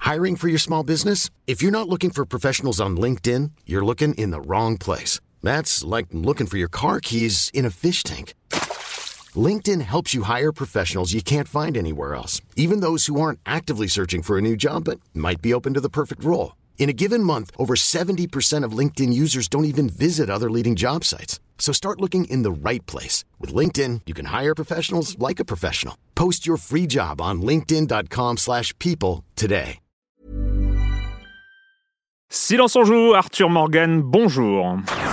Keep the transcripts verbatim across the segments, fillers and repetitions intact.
Hiring for your small business? If you're not looking for professionals on LinkedIn, you're looking in the wrong place. That's like looking for your car keys in a fish tank. LinkedIn helps you hire professionals you can't find anywhere else, even those who aren't actively searching for a new job but might be open to the perfect role. In a given month, over seventy percent of LinkedIn users don't even visit other leading job sites. So start looking in the right place. With LinkedIn, you can hire professionals like a professional. Post your free job on linkedin.com slash people today. Silence on joue, Arthur Morgan, bonjour.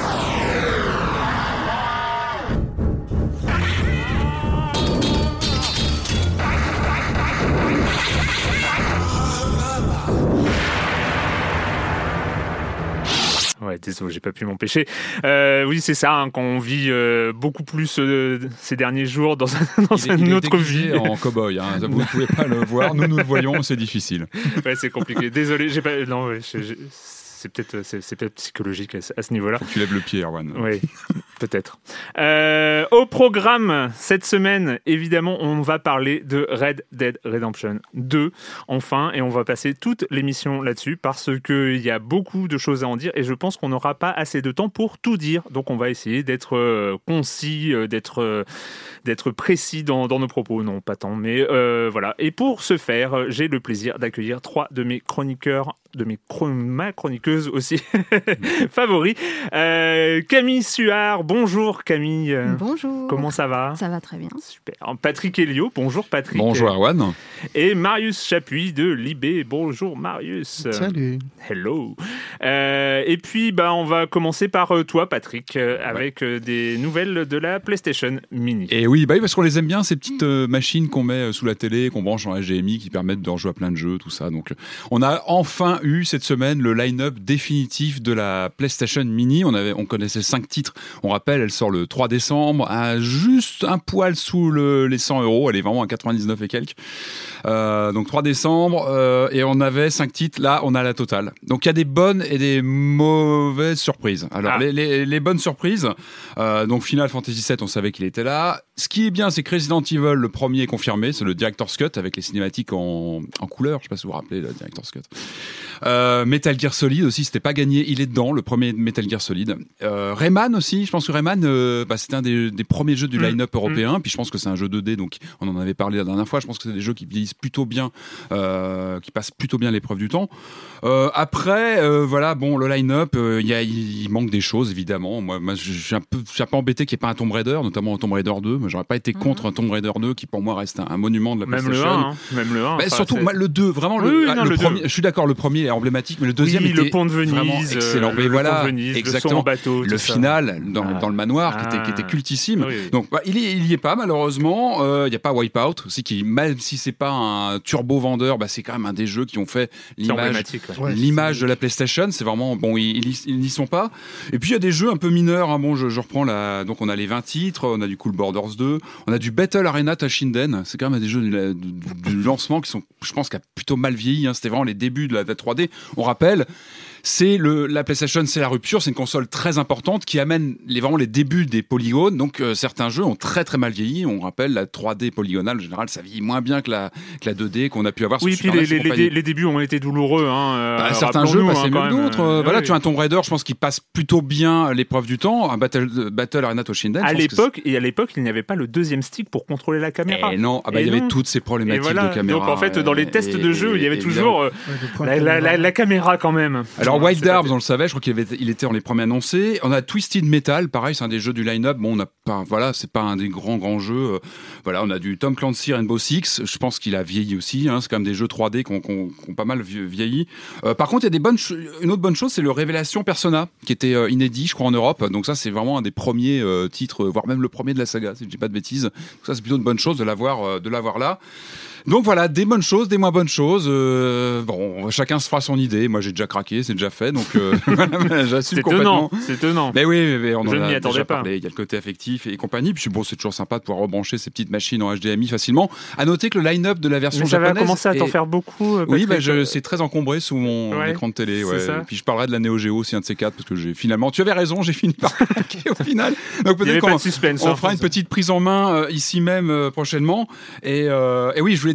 Ouais, désolé, j'ai pas pu m'empêcher. Euh, oui, c'est ça, hein, quand on vit euh, beaucoup plus euh, ces derniers jours dans, un, dans il est, une il autre est vie. En cow-boy, hein. Vous ne pouvez pas le voir, nous nous le voyons, c'est difficile. Ouais, c'est compliqué. Désolé, j'ai pas. Non, ouais, j'ai, j'ai... c'est peut-être, c'est, c'est peut-être psychologique à, à ce niveau-là. Faut que tu lèves le pied, Erwan. Oui, peut-être. Euh, au programme cette semaine, évidemment, on va parler de Red Dead Redemption deux, enfin, et on va passer toute l'émission là-dessus parce qu'il y a beaucoup de choses à en dire et je pense qu'on n'aura pas assez de temps pour tout dire. Donc, on va essayer d'être euh, concis, euh, d'être, euh, d'être précis dans, dans nos propos. Non, pas tant, mais euh, voilà. Et pour ce faire, j'ai le plaisir d'accueillir trois de mes chroniqueurs, de mes chron- ma chroniqueuse aussi favoris. Euh, Camille Suard, bonjour Camille. Bonjour. Comment ça va ? Ça va très bien. Super. Patrick Helio, bonjour Patrick. Bonjour Erwan. Et Marius Chapuis de Libé, bonjour Marius. Salut. Hello. Euh, et puis bah, on va commencer par toi Patrick, euh, avec euh, des nouvelles de la PlayStation Mini. Et oui, bah oui, parce qu'on les aime bien, ces petites euh, machines qu'on met sous la télé, qu'on branche en H D M I, qui permettent de rejouer à plein de jeux, tout ça. Donc on a enfin eu cette semaine le line-up définitif de la PlayStation Mini. On, avait, on connaissait cinq titres. On rappelle, elle sort le trois décembre, à juste un poil sous le, les cent euros. Elle est vraiment à quatre-vingt-dix-neuf et quelques. Euh, donc trois décembre, euh, et on avait cinq titres. Là, on a la totale. Donc il y a des bonnes et des mauvaises surprises. Alors ah. les, les, les bonnes surprises, euh, donc Final Fantasy sept, on savait qu'il était là. Ce qui est bien, c'est que Resident Evil, le premier est confirmé, c'est le Director's Cut avec les cinématiques en, en couleur. Je sais pas si vous vous rappelez le Director's Cut. Euh, Metal Gear Solid aussi, c'était pas gagné, il est dedans, le premier Metal Gear Solid. Euh, Rayman aussi, je pense que Rayman, euh, bah, c'était un des, des premiers jeux du line-up mmh. européen, mmh. puis je pense que c'est un jeu deux D, donc on en avait parlé la dernière fois. Je pense que c'est des jeux qui vieillissent plutôt bien, euh, qui passent plutôt bien l'épreuve du temps. Euh, après, euh, voilà, bon, le line-up, euh, y a, il manque des choses évidemment. Moi, moi je suis un peu, je suis un peu embêté qu'il n'y ait pas un Tomb Raider, notamment un Tomb Raider deux. J'aurais pas été contre mmh. un Tomb Raider deux qui pour moi reste un, un monument de la même PlayStation. Le un, hein. Même le un. Bah, surtout c'est... le deux, vraiment oui, le, oui, ah, non, le, le premier. deux. Je suis d'accord, le premier est emblématique, mais le deuxième oui, était le pont de Venise, vraiment excellent. Le, mais voilà, le Venise, exactement. Le, bateau, le final dans, ah. dans le manoir ah. qui, était, qui était cultissime. Oui. Donc bah, il, y, il y est pas malheureusement. Il euh, y a pas Wipeout aussi qui, même si c'est pas un turbo vendeur, bah, c'est quand même un des jeux qui ont fait l'image, ouais. l'image de la PlayStation. C'est vraiment bon, ils, ils, ils n'y sont pas. Et puis il y a des jeux un peu mineurs. Hein. Bon, je, je reprends la. Donc on a les vingt titres, on a du Cool Borders deux, on a du Battle Arena Tashinden. C'est quand même des jeux du, du, du lancement qui sont, je pense, qui a plutôt mal vieilli. Hein. C'était vraiment les débuts de la trois D. On rappelle. C'est le, la PlayStation, c'est la rupture, c'est une console très importante qui amène les, vraiment les débuts des polygones. Donc euh, certains jeux ont très très mal vieilli. On rappelle la trois D polygonale, en général, ça vieillit moins bien que la, que la deux D qu'on a pu avoir oui, sur puis Super les, N E S les, les, les débuts ont été douloureux. Hein, euh, bah, certains jeux, bah, c'est hein, mieux que d'autres. Euh, euh, voilà, oui. tu as un Tomb Raider, je pense qu'il passe plutôt bien l'épreuve du temps. Un Battle, Battle Arena Toshinden. À l'époque, et à l'époque, il n'y avait pas le deuxième stick pour contrôler la caméra. Et non, ah bah, il y avait toutes ces problématiques voilà. de caméra. Donc en fait, dans les tests et, de jeu, il y avait toujours euh, ouais, la, la, la, la caméra quand même. Alors Wild Arms, on le savait, je crois qu'il avait, il était dans les premiers annoncés. On a Twisted Metal, pareil, c'est un des jeux du line-up. Bon, on a pas, voilà, c'est pas un des grands grands jeux. Voilà, on a du Tom Clancy Rainbow Six. Je pense qu'il a vieilli aussi. Hein, c'est quand même des jeux trois D qui ont, qui ont, qui ont pas mal vieilli. Euh, par contre, il y a des bonnes, ch- une autre bonne chose, c'est le Révélation Persona, qui était euh, inédit, je crois, en Europe. Donc ça, c'est vraiment un des premiers euh, titres, voire même le premier de la saga, si je dis pas de bêtises. Donc ça, c'est plutôt une bonne chose de l'avoir, euh, de l'avoir là. Donc voilà, des bonnes choses, des moins bonnes choses. Euh, bon, chacun se fera son idée. Moi, j'ai déjà craqué, c'est déjà fait, donc euh, j'assume c'est complètement. Étonnant, c'est étonnant. Mais oui, mais on je en ne m'y a attendais déjà pas. parlé. Il y a le côté affectif et compagnie. Puis bon, c'est toujours sympa de pouvoir rebrancher ces petites machines en H D M I facilement. À noter que le line-up de la version mais ça japonaise. Ça va commencer à t'en est... faire beaucoup. Patrick. Oui, bah, je, c'est très encombré sous mon ouais, écran de télé. Ouais. Ça. Puis je parlerai de la Neo Geo aussi, un de ces quatre, parce que j'ai finalement. Tu avais raison, j'ai fini par craquer au final. Donc peut-être qu'on suspense, on hein, fera une petite prise en main euh, ici même euh, prochainement. Et, euh, et oui, je voulais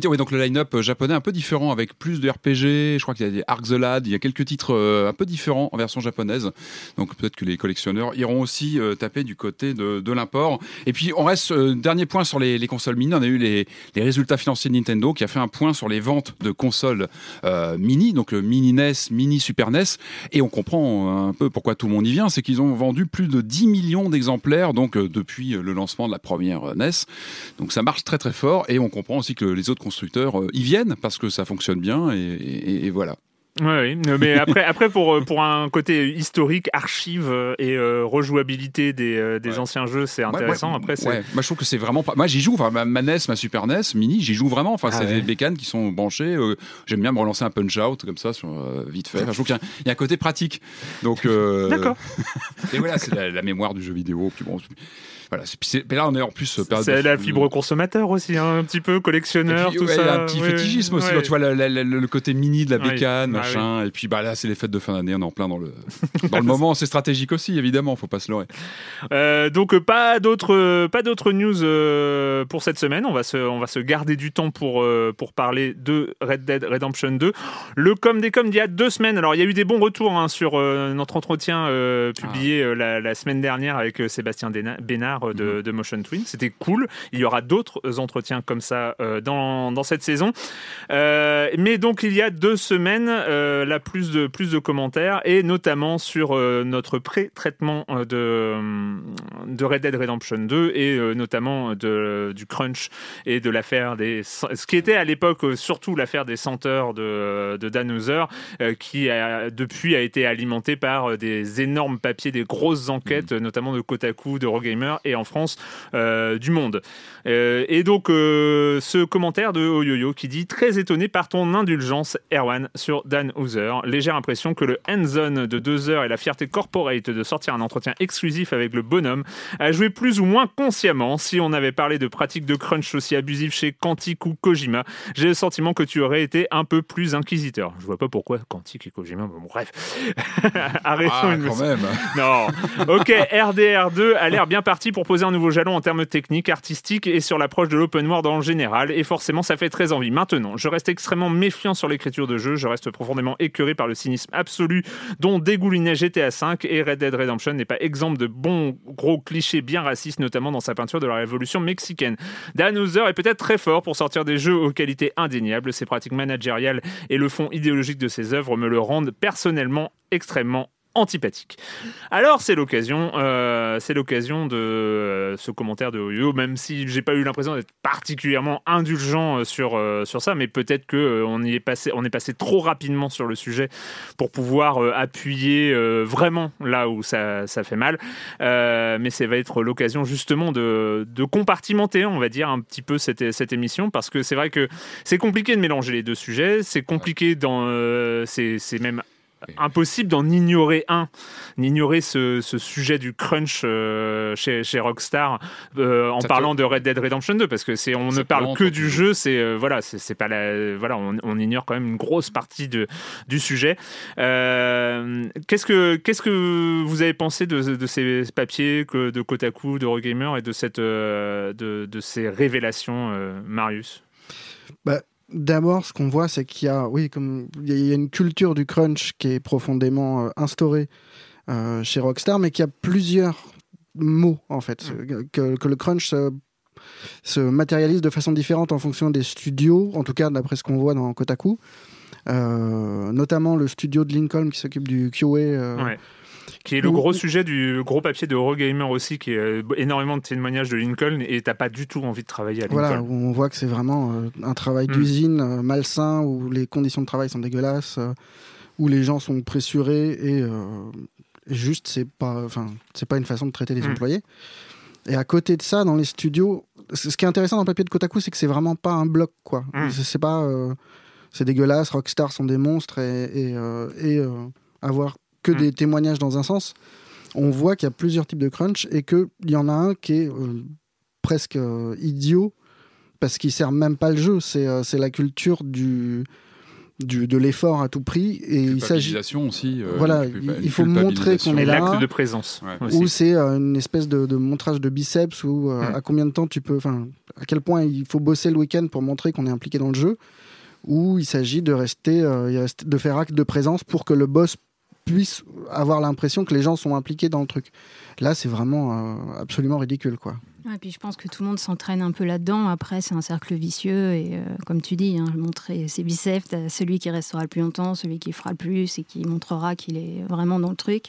dire, oui, donc le line-up japonais un peu différent, avec plus de R P G. Je crois qu'il y a des Ark the Lad, il y a quelques titres euh, un peu différents en version japonaise. Donc peut-être que les collectionneurs iront aussi euh, taper du côté de, de l'import. Et puis on reste, euh, dernier point sur les, les consoles mini. On a eu les, les résultats financiers de Nintendo qui a fait un point sur les ventes de consoles euh, mini, donc le mini N E S, mini Super N E S. Et on comprend un peu pourquoi tout le monde y vient, c'est qu'ils ont vendu plus de dix millions d'exemplaires donc euh, depuis le lancement de la première N E S. Donc ça marche très très fort et on comprend aussi que les autres constructeurs euh, y viennent parce que ça fonctionne bien et, et, et voilà. Oui, mais après, après pour, pour un côté historique, archive et euh, rejouabilité des, euh, des ouais. anciens jeux, c'est intéressant. Ouais, ouais, après, c'est... Ouais. Moi, je trouve que c'est vraiment pas. Moi, j'y joue. Enfin, ma, ma N E S, ma Super N E S, mini, j'y joue vraiment. Enfin, ah c'est ouais. des bécanes qui sont branchées. Euh, j'aime bien me relancer un Punch Out comme ça, sur, euh, vite fait. Enfin, je trouve qu'il y a, il y a un côté pratique. Donc, euh... D'accord. Et voilà, c'est la, la mémoire du jeu vidéo. Puis bon, voilà. C'est, là, on est en plus. Période c'est de... la fibre consommateur aussi, hein, un petit peu collectionneur, puis, tout ouais, ça. Il y a un petit ouais, fétichisme aussi. Ouais. Tu vois la, la, la, le côté mini de la bécane, ouais. machin. Ah, oui. Et puis bah là, c'est les fêtes de fin d'année. On est en plein dans le dans le moment. C'est stratégique aussi, évidemment. Faut pas se leurrer. Euh, donc pas d'autres pas d'autres news euh, pour cette semaine. On va se on va se garder du temps pour euh, pour parler de Red Dead Redemption deux. Le com des com d'il y a deux semaines. Alors il y a eu des bons retours hein, sur euh, notre entretien euh, publié ah. euh, la, la semaine dernière avec euh, Sébastien Bénard de, mmh. de Motion Twin. C'était cool. Il y aura d'autres entretiens comme ça euh, dans, dans cette saison. Euh, mais donc, il y a deux semaines, euh, là, plus de, plus de commentaires, et notamment sur euh, notre pré-traitement de, de Red Dead Redemption deux, et euh, notamment de, du crunch et de l'affaire des... Ce qui était à l'époque surtout l'affaire des senteurs de, de Dan Houser, euh, qui a, depuis a été alimenté par des énormes papiers, des grosses enquêtes, mmh. notamment de Kotaku, de Eurogamer, et en France, Euh, du Monde. Euh, et donc, euh, ce commentaire de Oyoyo qui dit « Très étonné par ton indulgence, Erwan, sur Dan Houser. Légère impression que le hands-on de deux heures et la fierté corporate de sortir un entretien exclusif avec le bonhomme a joué plus ou moins consciemment. Si on avait parlé de pratiques de crunch aussi abusives chez Quantic ou Kojima, j'ai le sentiment que tu aurais été un peu plus inquisiteur. » Je vois pas pourquoi Quantic et Kojima, bon, bref. Arrêtons ah, une quand même. Non. Ok, R D R deux a l'air bien parti pour poser un nouveau jalon en termes techniques, artistiques et sur l'approche de l'open world en général, et forcément ça fait très envie. Maintenant, je reste extrêmement méfiant sur l'écriture de jeu, je reste profondément écœuré par le cynisme absolu dont dégoulinait G T A cinq, et Red Dead Redemption n'est pas exemple de bons gros clichés bien racistes, notamment dans sa peinture de la révolution mexicaine. Dan Houser est peut-être très fort pour sortir des jeux aux qualités indéniables, ses pratiques managériales et le fond idéologique de ses œuvres me le rendent personnellement extrêmement antipathique. Alors c'est l'occasion, euh, c'est l'occasion de euh, ce commentaire de Oyo, même si j'ai pas eu l'impression d'être particulièrement indulgent sur euh, sur ça, mais peut-être que euh, on y est passé, on est passé trop rapidement sur le sujet pour pouvoir euh, appuyer euh, vraiment là où ça ça fait mal. Euh, mais ça va être l'occasion justement de de compartimenter, on va dire un petit peu cette cette émission, parce que c'est vrai que c'est compliqué de mélanger les deux sujets, c'est compliqué dans euh, c'est c'est même impossible d'en ignorer un, d'ignorer ce, ce sujet du crunch euh, chez, chez Rockstar euh, en ça parlant te... de Red Dead Redemption deux, parce que c'est on ça ne parle que du jeu, c'est euh, voilà, c'est, c'est pas la, voilà, on, on ignore quand même une grosse partie de du sujet. Euh, qu'est-ce que qu'est-ce que vous avez pensé de, de ces papiers que de Kotaku, de Eurogamer et de cette euh, de, de ces révélations, euh, Marius? Bah. D'abord, ce qu'on voit, c'est qu'il y a, oui, comme il y a une culture du crunch qui est profondément euh, instaurée euh, chez Rockstar, mais qu'il y a plusieurs mots en fait, mmh. que, que le crunch se, se matérialise de façon différente en fonction des studios, en tout cas d'après ce qu'on voit dans Kotaku, euh, notamment le studio de Lincoln qui s'occupe du Q A. Euh, ouais. Qui est le gros sujet du gros papier de Eurogamer aussi, qui est énormément de témoignages de Lincoln, et t'as pas du tout envie de travailler à Lincoln. Voilà, où on voit que c'est vraiment euh, un travail mmh. d'usine euh, malsain, où les conditions de travail sont dégueulasses, euh, où les gens sont pressurés, et, euh, et juste, c'est pas, enfin, c'est pas une façon de traiter les mmh. employés. Et à côté de ça, dans les studios, ce qui est intéressant dans le papier de Kotaku, c'est que c'est vraiment pas un bloc, quoi. Mmh. C'est, c'est pas... Euh, c'est dégueulasse, Rockstar sont des monstres, et, et, euh, et euh, avoir que mmh. des témoignages dans un sens, on voit qu'il y a plusieurs types de crunch et qu'il y en a un qui est euh, presque euh, idiot parce qu'il sert même pas le jeu, c'est, euh, c'est la culture du, du, de l'effort à tout prix. Et il s'agit aussi. Euh, voilà, il faut montrer qu'on est là. L'acte de présence. Ouais. Ou c'est euh, une espèce de, de montrage de biceps ou euh, mm. à combien de temps tu peux, enfin, à quel point il faut bosser le week-end pour montrer qu'on est impliqué dans le jeu. Ou il s'agit de rester, euh, de faire acte de présence pour que le boss puisse avoir l'impression que les gens sont impliqués dans le truc. Là, c'est vraiment euh, absolument ridicule, quoi. Ouais, et puis je pense que tout le monde s'entraîne un peu là-dedans. Après, c'est un cercle vicieux. Et euh, comme tu dis, hein, montrer ses biceps, t'as celui qui restera le plus longtemps, celui qui fera le plus et qui montrera qu'il est vraiment dans le truc.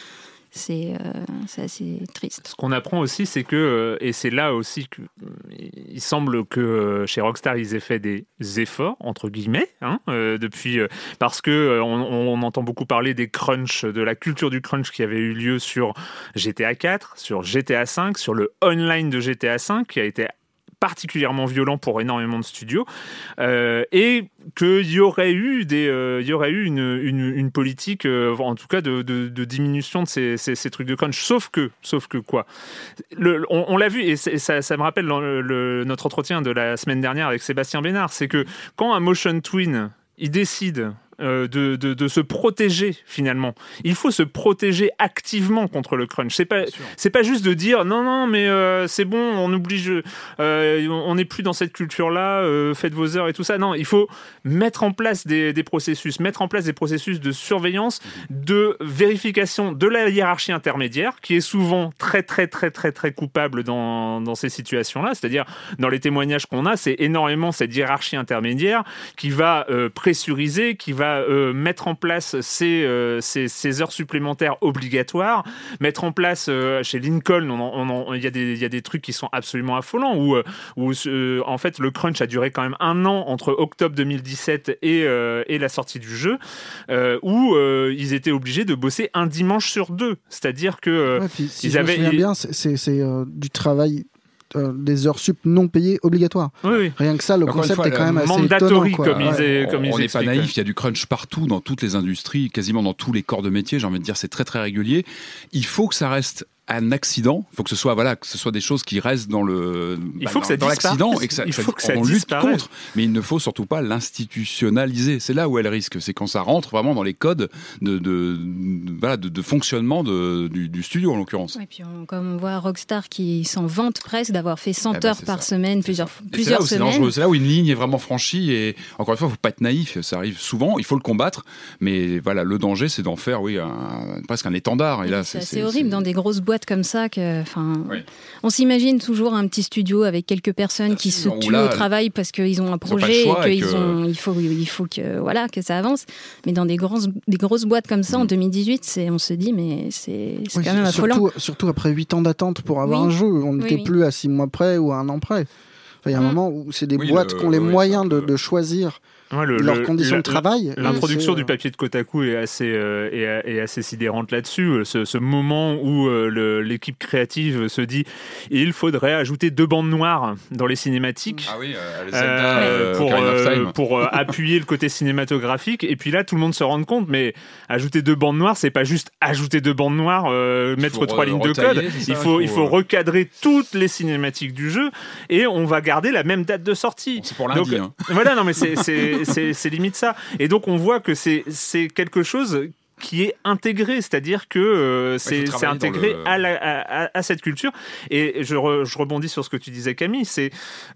C'est, euh, c'est assez triste. Ce qu'on apprend aussi, c'est que, et c'est là aussi qu'il semble que chez Rockstar, ils aient fait des efforts, entre guillemets, hein, euh, depuis, euh, parce qu'on on, on entend beaucoup parler des crunchs, de la culture du crunch qui avait eu lieu sur G T A quatre, sur G T A cinq, sur le online de G T A cinq, qui a été particulièrement violent pour énormément de studios, euh, et qu'il y aurait eu, des, euh, il y aurait eu une, une, une politique, euh, en tout cas, de, de, de diminution de ces, ces, ces trucs de crunch. Sauf que, sauf que quoi le, on, on l'a vu, et ça, ça me rappelle le, le, notre entretien de la semaine dernière avec Sébastien Bénard, c'est que quand un motion twin, il décide Euh, de, de, de se protéger finalement. Il faut se protéger activement contre le crunch. C'est pas, c'est pas juste de dire non, non, mais euh, c'est bon, on oblige, euh, on n'est plus dans cette culture-là, euh, faites vos heures et tout ça. Non, il faut mettre en place des, des processus, mettre en place des processus de surveillance, de vérification de la hiérarchie intermédiaire, qui est souvent très, très, très, très, très coupable dans, dans ces situations-là. C'est-à-dire, dans les témoignages qu'on a, c'est énormément cette hiérarchie intermédiaire qui va euh, pressuriser, qui va Euh, mettre en place ces, euh, ces, ces heures supplémentaires obligatoires, mettre en place euh, chez Lincoln, on en, on en, il y a des, il y a des trucs qui sont absolument affolants, où, où euh, en fait le crunch a duré quand même un an entre octobre deux mille dix-sept et, euh, et la sortie du jeu, euh, où euh, ils étaient obligés de bosser un dimanche sur deux, c'est-à-dire que euh, ouais, puis, si ils je avaient me souviens bien, c'est, c'est, c'est euh, du travail. Euh, des heures sup non payées obligatoires. Oui, oui. Rien que ça, le Encore concept fois, est quand même assez mandatory, étonnant, quoi. comme ils, Ouais. est, comme ils on n'est pas expliquent. naïf, il y a du crunch partout, dans toutes les industries, quasiment dans tous les corps de métier, j'ai envie de dire, c'est très très régulier. Il faut que ça reste un accident, il faut que ce soit voilà, que ce soit des choses qui restent dans le il faut bah, que ça dans l'accident disparaisse. et que ça, il faut ça, que ça on lutte disparaisse. contre, mais il ne faut surtout pas l'institutionnaliser. C'est là où elle risque, c'est quand ça rentre vraiment dans les codes de de, de, voilà, de, de fonctionnement de, du, du studio en l'occurrence. Et puis on, comme on voit Rockstar qui s'en vante presque d'avoir fait cent eh ben, heures par ça. semaine, plusieurs, Et plusieurs c'est là où semaines. c'est dangereux. C'est là où une ligne est vraiment franchie et encore une fois, il ne faut pas être naïf. Ça arrive souvent, il faut le combattre, mais voilà, le danger, c'est d'en faire, oui, un, presque un étendard. Et là, c'est, c'est, c'est, c'est horrible c'est... dans des grosses boîtes comme ça que, enfin, Oui. on s'imagine toujours un petit studio avec quelques personnes qui se Où tuent là, au travail parce qu'ils ont un ils ont pas le projet choix et et qu'ils que- ont, il faut, il faut que, voilà, que ça avance. Mais dans des grosses, des grosses boîtes comme ça en deux mille dix-huit, c'est, on se dit, mais c'est, c'est Oui, quand même affolant. surtout, surtout après huit ans d'attente pour avoir Oui. un jeu. On Oui, n'était oui. plus à six mois près ou à un an près. Enfin, il y a un Mm. moment où c'est des Oui, boîtes le- qui ont les oui, moyens c'est un de, peu- de choisir Ouais, le- leurs le- conditions le- de travail. L'introduction Et c'est, du papier de Kotaku est assez, euh, est, est assez sidérante là-dessus. Ce, ce moment où euh, le, l'équipe créative se dit il faudrait ajouter deux bandes noires dans les cinématiques. Ah oui, euh, les Euh, Zelda, euh, pour Ocarina of euh, Time. pour euh, appuyer le côté cinématographique, et puis là tout le monde se rend compte, mais ajouter deux bandes noires, c'est pas juste ajouter deux bandes noires, euh, Il mettre faut trois re- lignes de retailler, code, c'est ça, il faut il il faut, faut euh, recadrer toutes les cinématiques du jeu, et on va garder la même date de sortie. C'est pour Donc, lundi. Hein. voilà, non mais c'est c'est c'est c'est limite ça. Et donc on voit que c'est c'est quelque chose qui est intégré, c'est-à-dire que euh, c'est, faut c'est travailler dans intégré le- à, la, à, à cette culture. Et je, re, je rebondis sur ce que tu disais, Camille, c'est,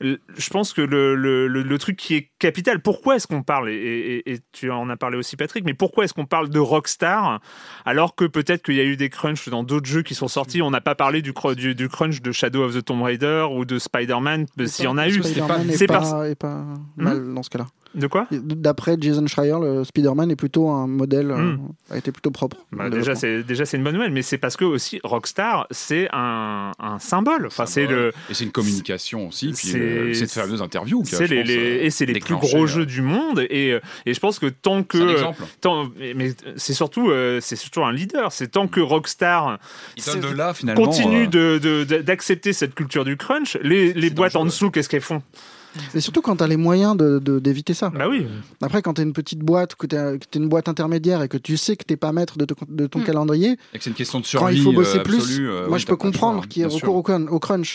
je pense que le, le, le, le truc qui est capital, pourquoi est-ce qu'on parle, et, et, et tu en as parlé aussi Patrick, mais pourquoi est-ce qu'on parle de Rockstar alors que peut-être qu'il y a eu des crunchs dans d'autres jeux qui sont sortis, on n'a pas parlé du, du, du crunch de Shadow of the Tomb Raider ou de Spider-Man, s'il y en a eu. Spider-Man c'est est pas- pas, est pas mal dans ce cas-là. De quoi ? D'après Jason Schreier, le Spider-Man est plutôt un modèle, euh, Mm. a été plutôt propre. Bah, déjà, c'est, déjà, c'est une bonne nouvelle, mais c'est parce que aussi Rockstar, c'est un, un symbole. Enfin, c'est le, Et c'est une communication aussi, puis c'est- euh, cette fameuse interview. qui a, c'est je les, pense, les- euh, et c'est les plus déclenché, gros euh, jeux du monde. Et, et je pense que tant que. C'est un exemple. tant, mais, mais c'est surtout, euh, c'est surtout un leader. C'est tant que Rockstar Il donne de là, finalement. continue euh, de, de- de- d'accepter cette culture du crunch, les, les C'est boîtes en dangereux. dessous, qu'est-ce qu'elles font ? Et surtout quand tu as les moyens de, de- d'éviter ça. Bah oui. Après, quand tu es une petite boîte, que tu es une boîte intermédiaire et que tu sais que tu n'es pas maître de, te- de ton Mm. calendrier, Et que c'est une question de quand survie. il faut bosser euh, plus, absolue, euh, moi oui, je t'as peux pas le comprendre choix, qu'il y ait bien recours sûr. au, crun- au crunch.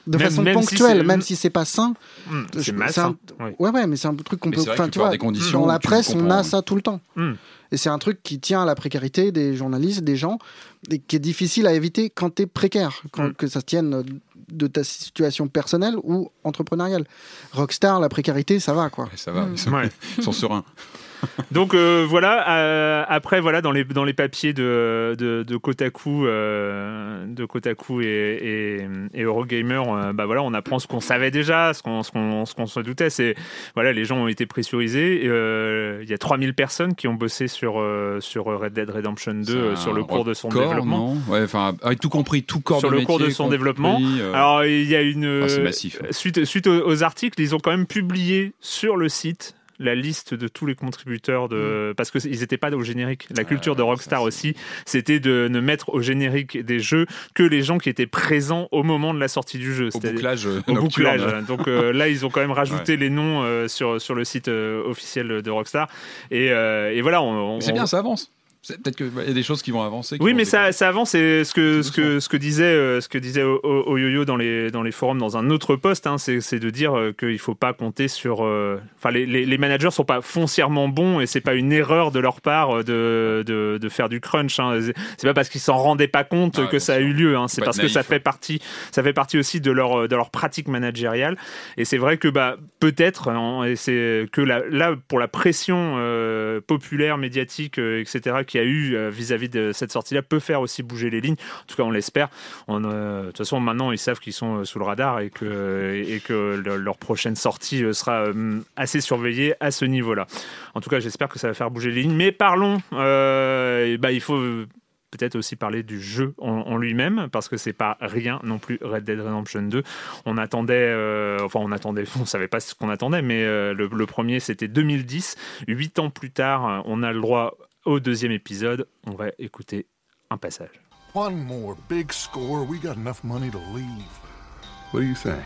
de même, façon même ponctuelle, si même si c'est pas sain. Mmh, c'est je, malsain. Un... Oui. Ouais, ouais, mais c'est un truc qu'on mais peut. Enfin, tu vois, des conditions dans la presse, on a comprends. ça tout le temps. Mmh. Et c'est un truc qui tient à la précarité des journalistes, des gens, et qui est difficile à éviter quand t'es précaire, quand, mmh. que ça tienne de ta situation personnelle ou entrepreneuriale. Rockstar, la précarité, ça va, quoi. Ouais, ça va, mmh. ils sont, ouais. ils sont sereins. Donc euh, voilà, euh, après voilà dans les dans les papiers de de, de Kotaku, euh, de Kotaku et, et, et Eurogamer, euh, bah voilà, on apprend ce qu'on savait déjà, ce qu'on ce qu'on ce qu'on se doutait, c'est voilà, les gens ont été pressurisés. Il euh, y a trois mille personnes qui ont bossé sur euh, sur Red Dead Redemption deux euh, sur le cours de son corps, développement. Non ouais, enfin avec tout compris, tout corps sur de le métier, cours de son compris, développement. Euh... Alors il y a une enfin, c'est massif. suite suite aux, aux articles, ils ont quand même publié sur le site la liste de tous les contributeurs de mmh. parce que ils n'étaient pas au générique. La culture ah, de Rockstar ça, aussi, c'était de ne mettre au générique des jeux que les gens qui étaient présents au moment de la sortie du jeu. Au C'est-à-dire, bouclage. Au bouclage. Donc euh, là, ils ont quand même rajouté ouais. les noms euh, sur sur le site euh, officiel de Rockstar. Et, euh, et voilà, on, on, c'est bien, ça avance. C'est peut-être qu'il y a des choses qui vont avancer. Qui oui, vont mais ça, ça avance. C'est ce que, ce que, ce que disait, euh, ce que disait Oyoyo dans les, dans les forums dans un autre post. Hein, c'est, c'est de dire euh, qu'il ne faut pas compter sur. Enfin, euh, les, les, les managers ne sont pas foncièrement bons et c'est pas une erreur de leur part de, de, de faire du crunch. Hein. C'est pas parce qu'ils s'en rendaient pas compte ah, que ça sûr. a eu lieu. Hein. C'est parce naïf, que ça fait partie, ça fait partie aussi de leur, de leur pratique managériale. Et c'est vrai que bah peut-être, hein, et c'est que la, là pour la pression euh, populaire, médiatique, euh, et cetera qu'il y a eu euh, vis-à-vis de cette sortie-là peut faire aussi bouger les lignes. En tout cas, on l'espère. On, euh, de toute façon, maintenant, ils savent qu'ils sont sous le radar et que, et que le, leur prochaine sortie sera assez surveillée à ce niveau-là. En tout cas, j'espère que ça va faire bouger les lignes. Mais parlons, euh, et bah, il faut peut-être aussi parler du jeu en, en lui-même, parce que c'est pas rien non plus Red Dead Redemption deux. On attendait, euh, enfin on attendait, on savait pas ce qu'on attendait, mais euh, le, le premier c'était deux mille dix. Huit ans plus tard, on a le droit au deuxième épisode. On va écouter un passage. One more big score. We got enough money to leave. What do you think?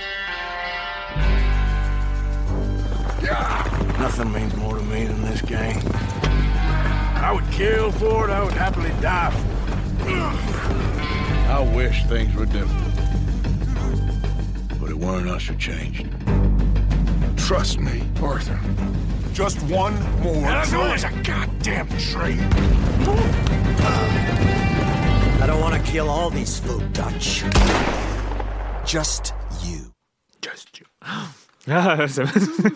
Yeah. Nothing means more to me than this game. I would kill for it. I would happily die for it. I wish things were different. But it weren't us who changed. Trust me, Arthur. Just one more. As long as a goddamn train. I don't want to kill all these folk, Dutch. Just you. Just you. Ah, ça...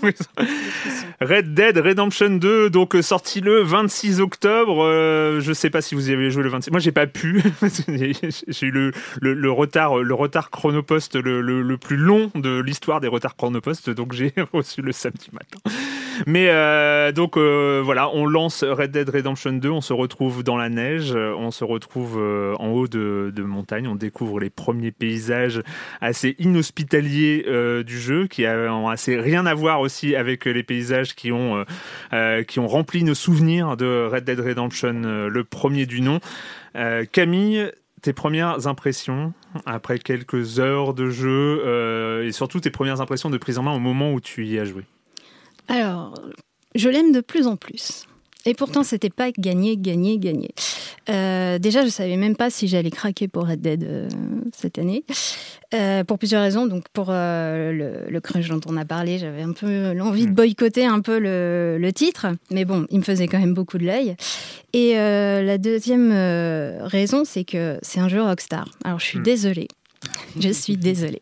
Red Dead Redemption deux, donc sorti le vingt-six octobre. Euh, je sais pas si vous y avez joué le vingt-six. Moi, j'ai pas pu. J'ai eu le, le, le retard, le retard chronopost le, le, le plus long de l'histoire des retards chronopost, donc j'ai reçu le samedi matin. Mais euh, donc euh, voilà, on lance Red Dead Redemption deux, on se retrouve dans la neige, on se retrouve euh, en haut de, de montagne, on découvre les premiers paysages assez inhospitaliers euh, du jeu, qui ont assez rien à voir aussi avec les paysages qui ont, euh, qui ont rempli nos souvenirs de Red Dead Redemption, euh, le premier du nom. Euh, Camille, tes premières impressions après quelques heures de jeu euh, et surtout tes premières impressions de prise en main au moment où tu y as joué? Alors, je l'aime de plus en plus. Et pourtant, c'était pas gagné, gagné, gagné. Euh, déjà, je savais même pas si j'allais craquer pour Red Dead euh, cette année. Euh, pour plusieurs raisons. Donc, pour euh, le, le crunch dont on a parlé, j'avais un peu l'envie de boycotter un peu le, le titre. Mais bon, il me faisait quand même beaucoup de l'œil. Et euh, la deuxième euh, raison, c'est que c'est un jeu Rockstar. Alors, je suis désolée. Je suis désolée.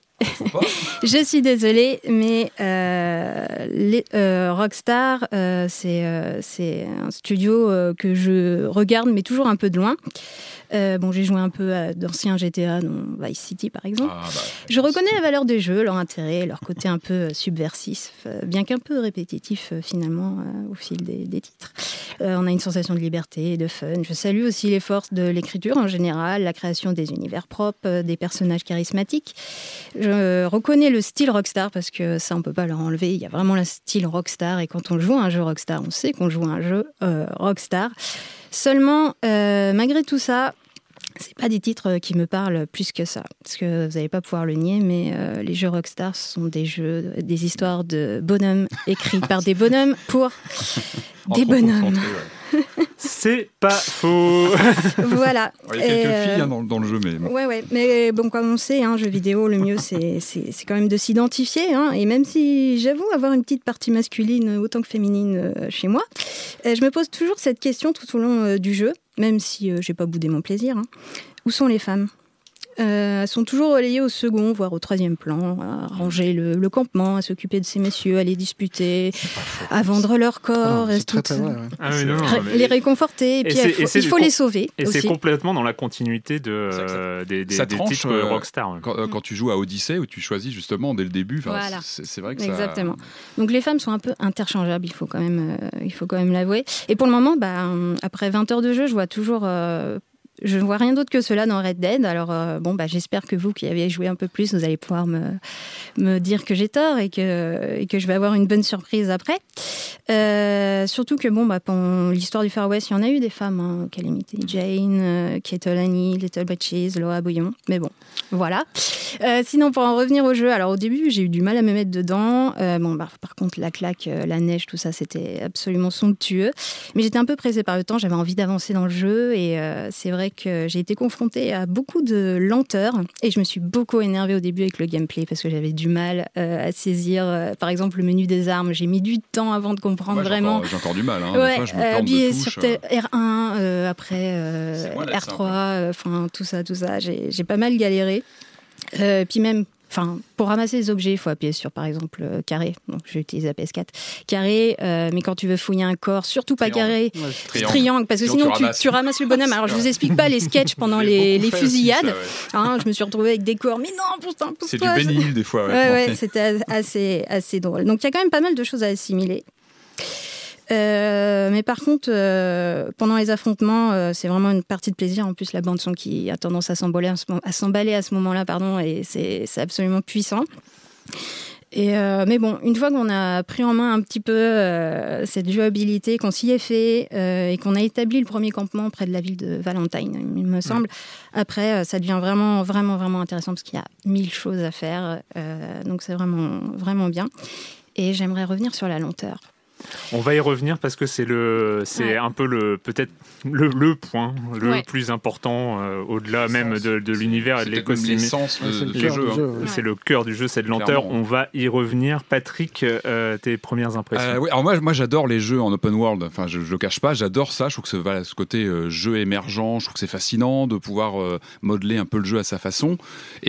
Je suis désolée, mais euh, les, euh, Rockstar, euh, c'est, euh, c'est un studio euh, que je regarde, mais toujours un peu de loin. Euh, bon, j'ai joué un peu à d'anciens G T A, dont Vice City par exemple. Ah, bah, je reconnais la valeur des jeux, leur intérêt, leur côté un peu subversif, euh, bien qu'un peu répétitif euh, finalement euh, au fil des, des titres. Euh, on a une sensation de liberté, de fun. Je salue aussi les forces de l'écriture en général, la création des univers propres, euh, des personnages charismatiques. Je reconnais le style Rockstar parce que ça, on peut pas leur enlever. Il y a vraiment le style Rockstar et quand on joue à un jeu Rockstar, on sait qu'on joue à un jeu euh, Rockstar. Seulement, euh, malgré tout ça, c'est pas des titres qui me parlent plus que ça. Parce que vous n'allez pas pouvoir le nier, mais euh, les jeux Rockstar sont des jeux, des histoires de bonhommes écrits par des bonhommes pour des bonhommes. C'est C'est pas faux. Voilà. Il y a quelques Et, filles euh, hein, dans, dans le jeu, mais... Bon. Ouais, ouais. Mais bon, comme on sait, hein, jeu vidéo, le mieux, c'est, c'est, c'est quand même de s'identifier. Hein. Et même si j'avoue avoir une petite partie masculine autant que féminine euh, chez moi, euh, je me pose toujours cette question tout au long euh, du jeu, même si euh, j'ai pas boudé mon plaisir. Hein. Où sont les femmes ? Euh, elles sont toujours relayées au second, voire au troisième plan, à ranger le, le campement, à s'occuper de ces messieurs, à les disputer, à vendre leur corps, Ah non, c'est et très, tout, très vrai, ouais. Ah oui, non, non, ré- mais- les réconforter, et, Et puis c'est- il faut, et c'est il faut com- les sauver Et aussi. c'est complètement dans la continuité de, C'est vrai que ça- euh, des, des, ça des tranche, titres euh, Rockstar. Ouais. Quand, euh, quand tu joues à Odyssey, où tu choisis justement dès le début, Voilà. c'est, c'est vrai que Exactement. ça... Donc les femmes sont un peu interchangeables, il faut quand même, euh, il faut quand même l'avouer. Et pour le moment, bah, euh, après vingt heures de jeu, je vois toujours... euh, je ne vois rien d'autre que cela dans Red Dead. Alors, euh, bon, bah, j'espère que vous qui avez joué un peu plus, vous allez pouvoir me, me dire que j'ai tort et que, et que je vais avoir une bonne surprise après. Euh, surtout que, bon, bah, pendant l'histoire du Far West, il y en a eu des femmes, hein, Calamity Jane, euh, Kate Lanny, Little Britches, Laura Bouillon. Mais bon, voilà. Euh, sinon, pour en revenir au jeu, alors au début, j'ai eu du mal à me mettre dedans. Euh, bon, bah, par contre, la claque, euh, la neige, tout ça, c'était absolument somptueux. Mais j'étais un peu pressée par le temps, j'avais envie d'avancer dans le jeu et euh, c'est vrai que j'ai été confrontée à beaucoup de lenteur et je me suis beaucoup énervée au début avec le gameplay parce que j'avais du mal euh, à saisir, euh, par exemple, le menu des armes. J'ai mis du temps avant de comprendre Moi, j'ai vraiment. encore, j'ai encore du mal. Hein. Ouais, Des fois, je me euh, plante appuyer de touches. sur tel- R un, euh, après euh, C'est loin d'être R trois, enfin euh, tout ça, tout ça. J'ai, j'ai pas mal galéré. Euh, puis même, enfin, pour ramasser les objets, il faut appuyer sur, par exemple, euh, carré. Donc, j'ai utilisé la P S quatre. Carré, euh, mais quand tu veux fouiller un corps, surtout pas Triangle. carré, Ouais, Triangle. triangle, parce que Sinon, sinon, tu tu, ramasses. tu ramasses le bonhomme. Alors, je vous explique pas les sketchs pendant J'ai les, beaucoup les fait aussi, fusillades. ça, ouais. Hein, je me suis retrouvée avec des corps. Mais non, putain, pousse-toi. C'est du je- Benny Hill, des fois. Ouais, Ouais, ouais, c'était assez, assez drôle. Donc, il y a quand même pas mal de choses à assimiler. Euh, mais par contre, euh, pendant les affrontements, euh, c'est vraiment une partie de plaisir. En plus, la bande son qui a tendance à s'emballer à ce, mo- à s'emballer à ce moment-là, pardon, et c'est, c'est absolument puissant. Et euh, mais bon, une fois qu'on a pris en main un petit peu euh, cette jouabilité, qu'on s'y est fait euh, et qu'on a établi le premier campement près de la ville de Valentine, il me semble. Après, euh, ça devient vraiment, vraiment, vraiment intéressant parce qu'il y a mille choses à faire. Euh, donc c'est vraiment, vraiment bien. Et j'aimerais revenir sur la lenteur. On va y revenir parce que c'est le, c'est Ouais. un peu le, peut-être le, le point, le Ouais. plus important euh, au-delà même de, de l'univers et de C'est peut-être même l'écosystème. l'essence Ouais, de, c'est le de ce cœur jeu. du hein. jeu, ouais. C'est le cœur du jeu, cette lenteur. Clairement. On va y revenir. Patrick, euh, tes premières impressions. Euh, oui, alors moi, moi j'adore les jeux en open world. Enfin, je, je le cache pas, j'adore ça. Je trouve que ce, voilà, ce côté euh, jeu émergent, je trouve que c'est fascinant de pouvoir euh, modeler un peu le jeu à sa façon.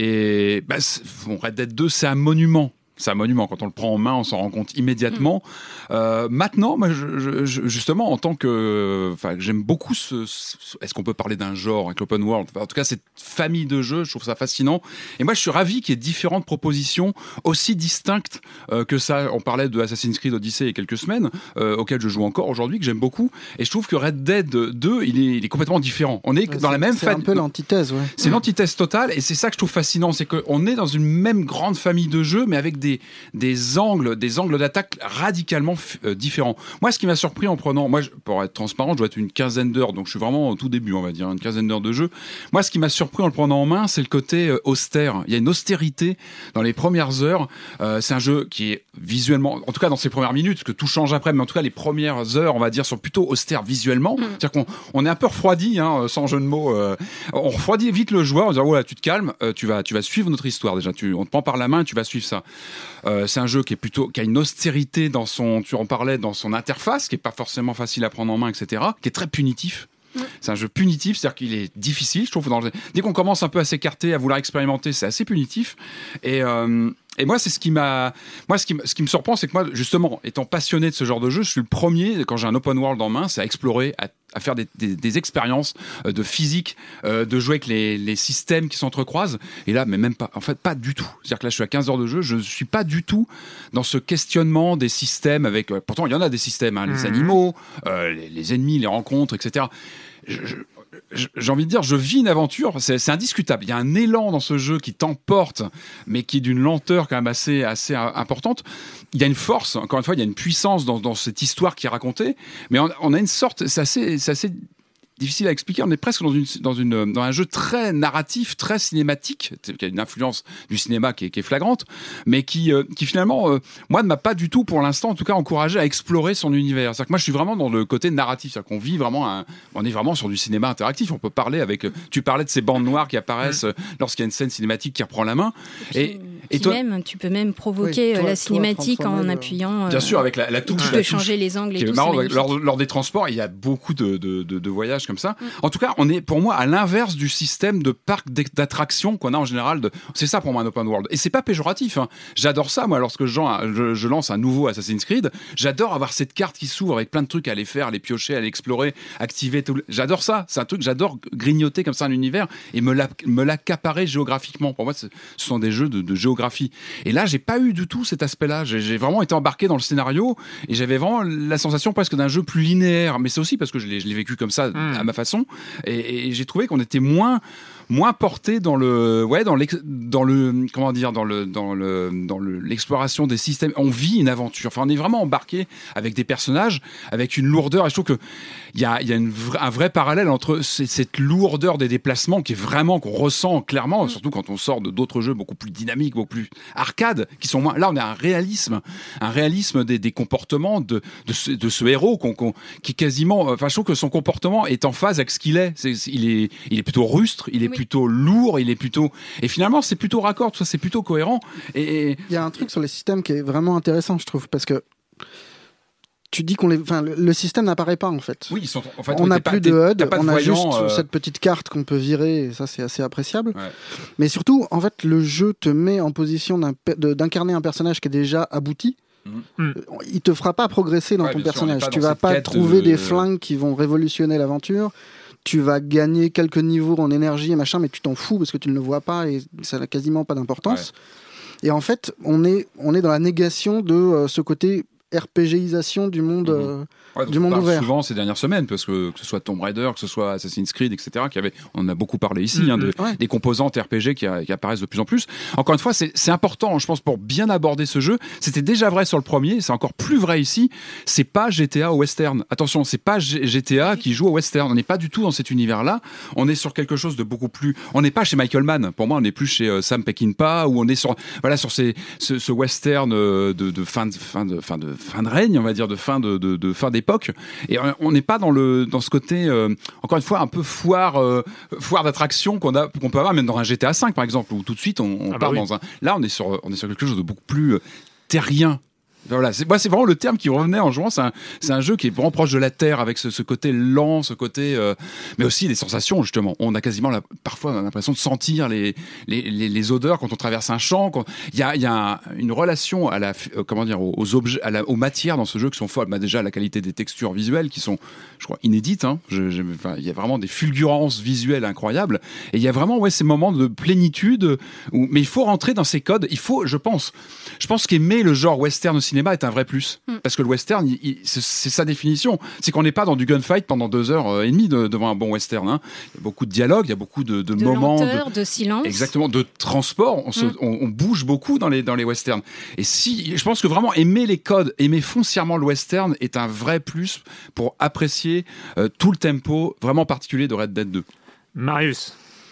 Et bah, c'est- bon, Red Dead deux, c'est un monument. C'est un monument. Quand on le prend en main, on s'en rend compte immédiatement. Mmh. Euh, maintenant, moi, je, je, je, justement, en tant que, enfin, j'aime beaucoup ce, ce. Est-ce qu'on peut parler d'un genre avec l'open world ? Enfin, en tout cas, cette famille de jeux, je trouve ça fascinant. Et moi, je suis ravi qu'il y ait différentes propositions aussi distinctes euh, que ça. On parlait de Assassin's Creed Odyssey il y a quelques semaines, euh, auquel je joue encore aujourd'hui, que j'aime beaucoup. Et je trouve que Red Dead deux, il est, il est complètement différent. On est Ouais, dans c'est- la même C'est famille. un peu l'antithèse, ouais. C'est l'antithèse totale et c'est ça que je trouve fascinant, c'est qu'on est dans une même grande famille de jeux mais avec des, des angles, des angles d'attaque radicalement f- euh, différents. Moi, ce qui m'a surpris en prenant, moi, je, pour être transparent, je dois être une quinzaine d'heures, donc je suis vraiment au tout début, on va dire, une quinzaine d'heures de jeu. Moi, ce qui m'a surpris en le prenant en main, c'est le côté euh, austère. Il y a une austérité dans les premières heures. Euh, c'est un jeu qui est visuellement, en tout cas dans ses premières minutes, parce que tout change après, mais en tout cas les premières heures, on va dire, sont plutôt austères visuellement. Mm. C'est-à-dire qu'on on est un peu refroidi, hein, sans jeu de mots. Euh, on refroidit vite le joueur en disant voilà, tu te calmes, euh, tu vas, tu vas suivre notre histoire déjà. Tu, on te prend par la main, et tu vas suivre ça. Euh, c'est un jeu qui est plutôt, qui a une austérité dans son, tu en parlais, dans son interface, qui est pas forcément facile à prendre en main, et cetera, qui est très punitif. C'est un jeu punitif, c'est-à-dire qu'il est difficile, je trouve. Dans le... Dès qu'on commence un peu à s'écarter, à vouloir expérimenter, c'est assez punitif. Et, euh, et moi, c'est ce qui m'a, moi, ce qui, ce qui me surprend, c'est que moi, justement, étant passionné de ce genre de jeu, je suis le premier quand j'ai un open world en main, c'est à explorer, à, à faire des, des, des expériences de physique, euh, de jouer avec les, les systèmes qui s'entrecroisent. Et là, mais même pas, en fait, pas du tout. C'est-à-dire que là, je suis à quinze heures de jeu, je suis pas du tout dans ce questionnement des systèmes avec. Euh, pourtant, il y en a des systèmes, hein, les Mmh. animaux, euh, les, les ennemis, les rencontres, et cetera. Je, je, j'ai envie de dire, je vis une aventure, c'est, c'est indiscutable. Il y a un élan dans ce jeu qui t'emporte, mais qui est d'une lenteur quand même assez, assez importante. Il y a une force, encore une fois, il y a une puissance dans, dans cette histoire qui est racontée, mais on, on a une sorte, c'est assez, c'est assez difficile à expliquer. On est presque dans, une, dans, une, dans un jeu très narratif, très cinématique, qui a une influence du cinéma qui est, qui est flagrante, mais qui, euh, qui finalement, euh, moi, ne m'a pas du tout, pour l'instant, en tout cas, encouragé à explorer son univers. C'est-à-dire que moi, je suis vraiment dans le côté narratif. C'est-à-dire qu'on vit vraiment, un, on est vraiment sur du cinéma interactif. On peut parler avec. Tu parlais de ces bandes noires qui apparaissent mmh. lorsqu'il y a une scène cinématique qui reprend la main. Et, et, et toi, même, tu peux même provoquer oui, toi, la cinématique toi, en appuyant. Bien euh, sûr, avec la, la touche. Tu peux changer les angles et tout. Marrant, lors, lors des transports, il y a beaucoup de, de, de, de voyages comme ça. Mmh. En tout cas, on est pour moi à l'inverse du système de parc d'attractions qu'on a en général. De... C'est ça pour moi un open world. Et c'est pas péjoratif. Hein. J'adore ça, moi, lorsque je, je, je lance un nouveau Assassin's Creed. J'adore avoir cette carte qui s'ouvre avec plein de trucs à aller faire, à les piocher, à aller explorer, activer. Tout... J'adore ça. C'est un truc, j'adore grignoter comme ça un univers et me, la, me l'accaparer géographiquement. Pour moi, ce sont des jeux de, de géographie. Et là, j'ai pas eu du tout cet aspect-là. J'ai, j'ai vraiment été embarqué dans le scénario et j'avais vraiment la sensation presque d'un jeu plus linéaire. Mais c'est aussi parce que je l'ai, je l'ai vécu comme ça, mmh. à ma façon. Et, et j'ai trouvé qu'on était moins moins porté dans le ouais dans l'ex, dans le comment dire dans le dans le dans le, l'exploration des systèmes. On vit une aventure. Enfin, on est vraiment embarqué avec des personnages avec une lourdeur. Et je trouve que il y a il y a une vra- un vrai parallèle entre c- cette lourdeur des déplacements qui est vraiment qu'on ressent clairement, mmh. surtout quand on sort de d'autres jeux beaucoup plus dynamiques, beaucoup plus arcade, qui sont moins. Là, on a un réalisme, un réalisme des, des comportements de de ce, de ce héros qu'on, qu'on qui quasiment. Enfin, je trouve que son comportement est en phase avec ce qu'il est. C'est, il est il est plutôt rustre. Il est oui. plutôt lourd, il est plutôt et finalement c'est plutôt raccord, tout ça c'est plutôt cohérent. Et il y a un truc sur les systèmes qui est vraiment intéressant, je trouve, parce que tu dis qu'on les, enfin le, le système n'apparaît pas en fait. Oui, ils sont, en fait, on n'a plus de H U D, on de a voyant, juste euh... cette petite carte qu'on peut virer, et ça c'est assez appréciable. Ouais. Mais surtout, en fait, le jeu te met en position d'un, de, d'incarner un personnage qui est déjà abouti. Mmh. Il te fera pas progresser dans ouais, ton personnage. Sûr, tu vas pas trouver de... des flingues qui vont révolutionner l'aventure. Tu vas gagner quelques niveaux en énergie et machin, mais tu t'en fous parce que tu ne le vois pas et ça n'a quasiment pas d'importance. Ouais. Et en fait, on est, on est dans la négation de euh, ce côté RPGisation du monde, euh, ouais, du monde ouvert. Souvent ces dernières semaines, parce que que ce soit Tomb Raider, que ce soit Assassin's Creed, et cetera, qui avait, on en a beaucoup parlé ici, mmh, hein, de, ouais. des composantes R P G qui, a, qui apparaissent de plus en plus. Encore une fois, c'est, c'est important, je pense, pour bien aborder ce jeu. C'était déjà vrai sur le premier, c'est encore plus vrai ici. C'est pas G T A au western. Attention, c'est pas G- GTA qui joue au western. On n'est pas du tout dans cet univers-là. On est sur quelque chose de beaucoup plus. On n'est pas chez Michael Mann. Pour moi, on n'est plus chez euh, Sam Peckinpah, où on est sur, voilà, sur ces, ce, ce western euh, de, de fin de fin de fin de fin de règne, on va dire, de fin de, de, de fin d'époque. Et on n'est pas dans le dans ce côté euh, encore une fois un peu foire euh, foire d'attraction qu'on a qu'on peut avoir même dans un G T A cinq par exemple, où tout de suite on, on ah part bah oui. dans un. Là, on est sur on est sur quelque chose de beaucoup plus euh, terrien. Voilà, c'est, moi, c'est vraiment le terme qui revenait en jouant. C'est un, c'est un jeu qui est vraiment proche de la terre, avec ce, ce côté lent, ce côté, euh, mais aussi des sensations justement. On a quasiment la, parfois on a l'impression de sentir les, les, les, les odeurs quand on traverse un champ. Il y a, y a un, une relation à la, euh, comment dire, aux, aux objets, à la, aux matières dans ce jeu qui sont folles. Bah, déjà la qualité des textures visuelles qui sont, je crois, inédites. Hein. Je, je, enfin, il y a vraiment des fulgurances visuelles incroyables. Et il y a vraiment ouais ces moments de plénitude. Où, mais il faut rentrer dans ces codes. Il faut, je pense, je pense qu'aimer le genre western au cinéma est un vrai plus, mm. parce que le western, il, il, c'est, c'est sa définition, c'est qu'on n'est pas dans du gunfight pendant deux heures et demie de, devant un bon western. Hein. Il y a beaucoup de dialogue, il y a beaucoup de, de, de moments, lenteur, de, de silence, exactement, de transport. On, se, mm. on, on bouge beaucoup dans les dans les westerns. Et si, je pense que vraiment aimer les codes, aimer foncièrement le western est un vrai plus pour apprécier euh, tout le tempo vraiment particulier de Red Dead deux. Marius.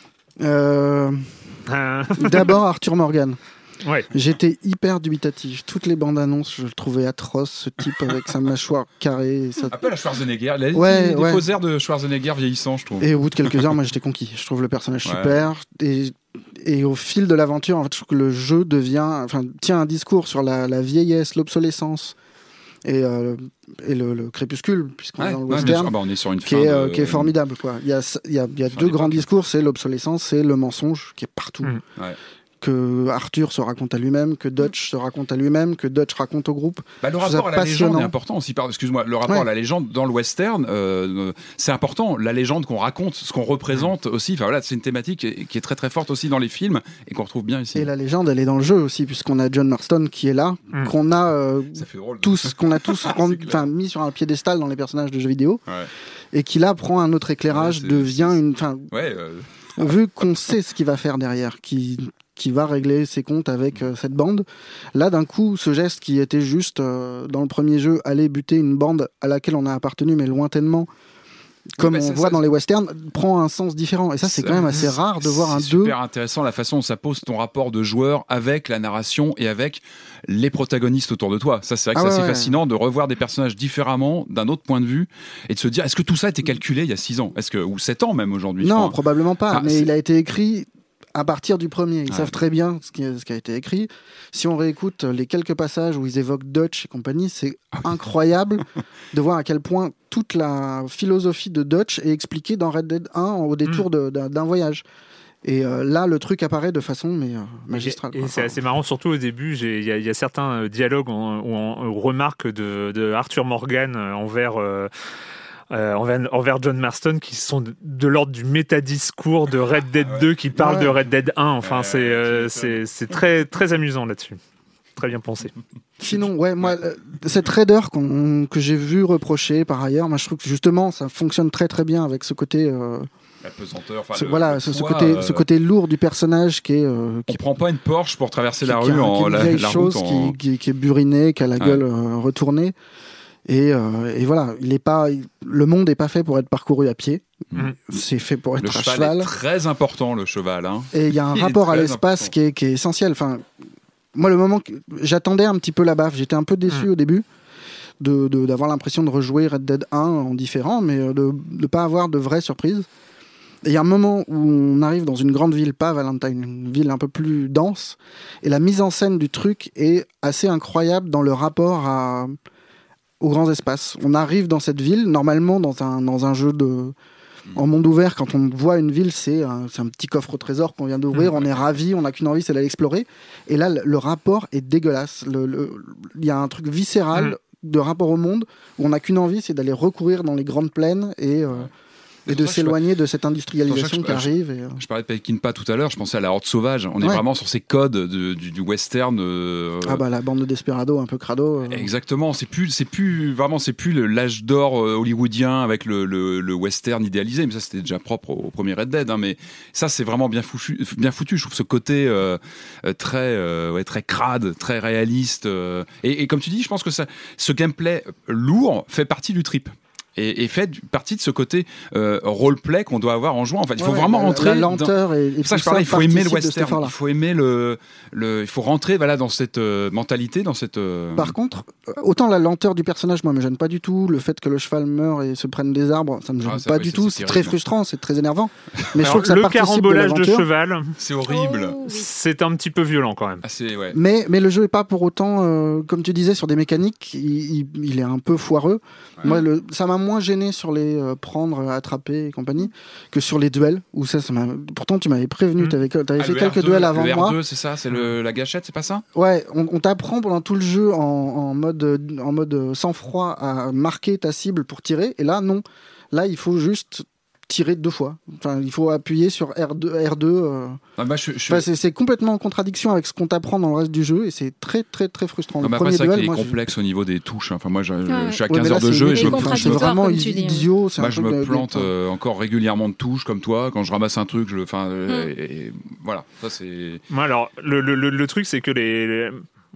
Euh... D'abord Arthur Morgan. Ouais. J'étais hyper dubitatif. Toutes les bandes annonces, je le trouvais atroce, ce type avec sa mâchoire carrée. Ça... Un peu la Schwarzenegger. Il a ouais, des ouais. faux airs de Schwarzenegger vieillissant, je trouve. Et au bout de quelques heures, moi j'étais conquis. Je trouve le personnage ouais. super. Et, et au fil de l'aventure, en fait, je trouve que le jeu devient, enfin, tient un discours sur la, la vieillesse, l'obsolescence. Et, euh, et le, le crépuscule, puisqu'on ouais, est dans le ouais, western, ah bah on est sur une qui, est, euh, de... qui est formidable. Quoi. Il y a, il y a, il y a deux grands discours, c'est l'obsolescence, c'est le mensonge, qui est partout. Mmh. Ouais. Que Arthur se raconte à lui-même, que Dutch se raconte à lui-même, que Dutch raconte au groupe. Bah, le rapport à la légende est important aussi. Excuse-moi, le rapport ouais. à la légende dans le western, euh, c'est important. La légende qu'on raconte, ce qu'on représente aussi. Enfin voilà, c'est une thématique qui est très très forte aussi dans les films et qu'on retrouve bien ici. Et la légende, elle est dans le jeu aussi, puisqu'on a John Marston qui est là, mm. qu'on a euh, drôle, tous, qu'on a tous rendu, mis sur un piédestal dans les personnages de jeux vidéo, ouais. et qui là prend un autre éclairage, ouais, devient une. Enfin, ouais, euh... vu qu'on sait ce qu'il va faire derrière, qui qui va régler ses comptes avec euh, cette bande. Là, d'un coup, ce geste qui était juste, euh, dans le premier jeu, aller buter une bande à laquelle on a appartenu, mais lointainement, comme oui, bah, on ça, voit ça, dans les westerns, prend un sens différent. Et ça, c'est ça, quand même assez rare de voir un deux. C'est super intéressant la façon dont ça pose ton rapport de joueur avec la narration et avec les protagonistes autour de toi. Ça, c'est vrai que Ah c'est ouais, assez ouais. fascinant de revoir des personnages différemment, d'un autre point de vue, et de se dire, est-ce que tout ça a été calculé il y a six ans, est-ce que ou sept ans même aujourd'hui? Non, je crois. probablement pas. Ah, mais c'est- il a été écrit à partir du premier. Ils Ah, savent ouais. très bien ce qui, ce qui a été écrit. Si on réécoute les quelques passages où ils évoquent Dutch et compagnie, c'est incroyable de voir à quel point toute la philosophie de Dutch est expliquée dans Red Dead un au détour de- d'un, d'un voyage. Et euh, là, le truc apparaît de façon mais, euh, magistrale. Et, et quoi. c'est assez marrant, surtout au début, j'ai- il y, a- il y a certains euh, dialogues en- ou en, ou remarques de, de Arthur Morgan euh, envers, euh, euh, envers, envers John Marston qui sont de, de l'ordre du métadiscours de Red Dead deux qui parle Ouais. de Red Dead un. Enfin, Ouais, c'est, tu euh, m'étonnes. c'est, c'est très, très amusant là-dessus. Très bien pensé. Sinon, ouais, moi, euh, cette raideur qu'on, que j'ai vu reprocher par ailleurs, moi je trouve que justement ça fonctionne très très bien avec ce côté, euh, La pesanteur, enfin, ce, le- voilà, le ce, ce poids, côté, euh, ce côté lourd du personnage qui est, euh, on qui, prend pas une Porsche pour traverser qui- la qui a- rue qui est en une la, vieille la chose route en... qui, qui, qui est burinée, qui a la Ouais. gueule euh, retournée. Et, euh, et voilà, il est pas, il- le monde n'est pas fait pour être parcouru à pied. Mm. C'est fait pour être Le à cheval, cheval. est très important, le cheval. Hein. Et il y a un Il est rapport à très l'espace important. qui est, qui est essentiel. Enfin, moi, le moment que j'attendais un petit peu la baffe, j'étais un peu déçu Mm. au début de, de- d'avoir l'impression de rejouer Red Dead un en différent, mais euh, de ne pas avoir de vraies surprises. Et il y a un moment où on arrive dans une grande ville, pas Valentine, une ville un peu plus dense, et la mise en scène du truc est assez incroyable dans le rapport à, aux grands espaces. On arrive dans cette ville, normalement dans un, dans un jeu de, en monde ouvert, quand on voit une ville, c'est un, c'est un petit coffre au trésor qu'on vient d'ouvrir, on est ravi, on n'a qu'une envie, c'est d'aller l'explorer. Et là, le, le rapport est dégueulasse. Le- le- Il y a un truc viscéral Mm. de rapport au monde où on n'a qu'une envie, c'est d'aller recourir dans les grandes plaines et, euh, C'est et pour de ça que je- s'éloigner de cette c'est industrialisation pour qui ça que je- arrive. Et, euh, Je parlais de Peckinpah tout à l'heure, je pensais à la Horde Sauvage. On est Ouais. vraiment sur ces codes de- du, du western. euh, Ah bah la bande de Desperado, un peu crado. euh. Exactement, c'est plus, c'est plus vraiment, c'est plus le- l'âge d'or euh, hollywoodien avec le, le, le western idéalisé, mais ça c'était déjà propre au, au premier Red Dead. Hein, mais ça c'est vraiment bien foutu, bien foutu. Je trouve ce côté euh, euh, très, euh, ouais, très crade, très réaliste. euh, et, et comme tu dis, je pense que ça, ce gameplay lourd fait partie du trip. Et, et fait du- partie de ce côté euh, roleplay qu'on doit avoir en jouant. En fait, il faut Ouais, vraiment la- rentrer. La dans- lenteur et, et C'est pour ça que tout je parlais, il faut aimer le participe de cet western, effort-là. il faut aimer le, le, il faut rentrer voilà dans cette euh, mentalité, dans cette. euh, Par contre, euh, autant la lenteur du personnage, moi, me gêne pas du tout. Le fait que le cheval meure et se prenne des arbres, ça me gêne Ah, ça, pas oui, du ça, tout. c'est C'est très terrible. frustrant, c'est très énervant. Mais je Alors, trouve que ça le participe de carambolage de, l'aventure. cheval, c'est horrible. Oh, oui. c'est un petit peu violent quand même. Ah, c'est ouais. Mais, mais le jeu est pas pour autant, euh, comme tu disais, sur des mécaniques, il, il- il est un peu foireux. Ouais. Moi, le, ça m'a moins gêné sur les euh, prendre, attraper et compagnie que sur les duels. Où ça, ça m'a... Pourtant, tu m'avais prévenu, Mm. tu avais, Ah, fait le quelques R deux, duels avant le moi. R deux, c'est ça, c'est le, la gâchette, c'est pas ça? Ouais, on, on t'apprend pendant tout le jeu en, en mode, en mode sang-froid à marquer ta cible pour tirer. Et là, non. Là, il faut juste tirer deux fois. Enfin, il faut appuyer sur R deux. R deux euh. Ah, bah, je, je, Enfin, c'est, c'est complètement en contradiction avec ce qu'on t'apprend dans le reste du jeu et c'est très très très frustrant. non, Le mais après, premier c'est vrai duel, qu'il est moi, j'ai- complexe au niveau des touches. Enfin, moi, je, je- Ouais. je suis à Ouais, mais quinze là, heures de c'est jeu et une- je me Et plains. c'est contradictoire, vraiment comme tu dis. idiot. C'est Moi, un je truc me de- plante de- euh, encore régulièrement de touches comme toi. Quand je ramasse un truc, je le. Enfin, euh, Mm. et- et voilà. Ça, c'est. Moi, alors, le, le, le, le truc, c'est que les, les-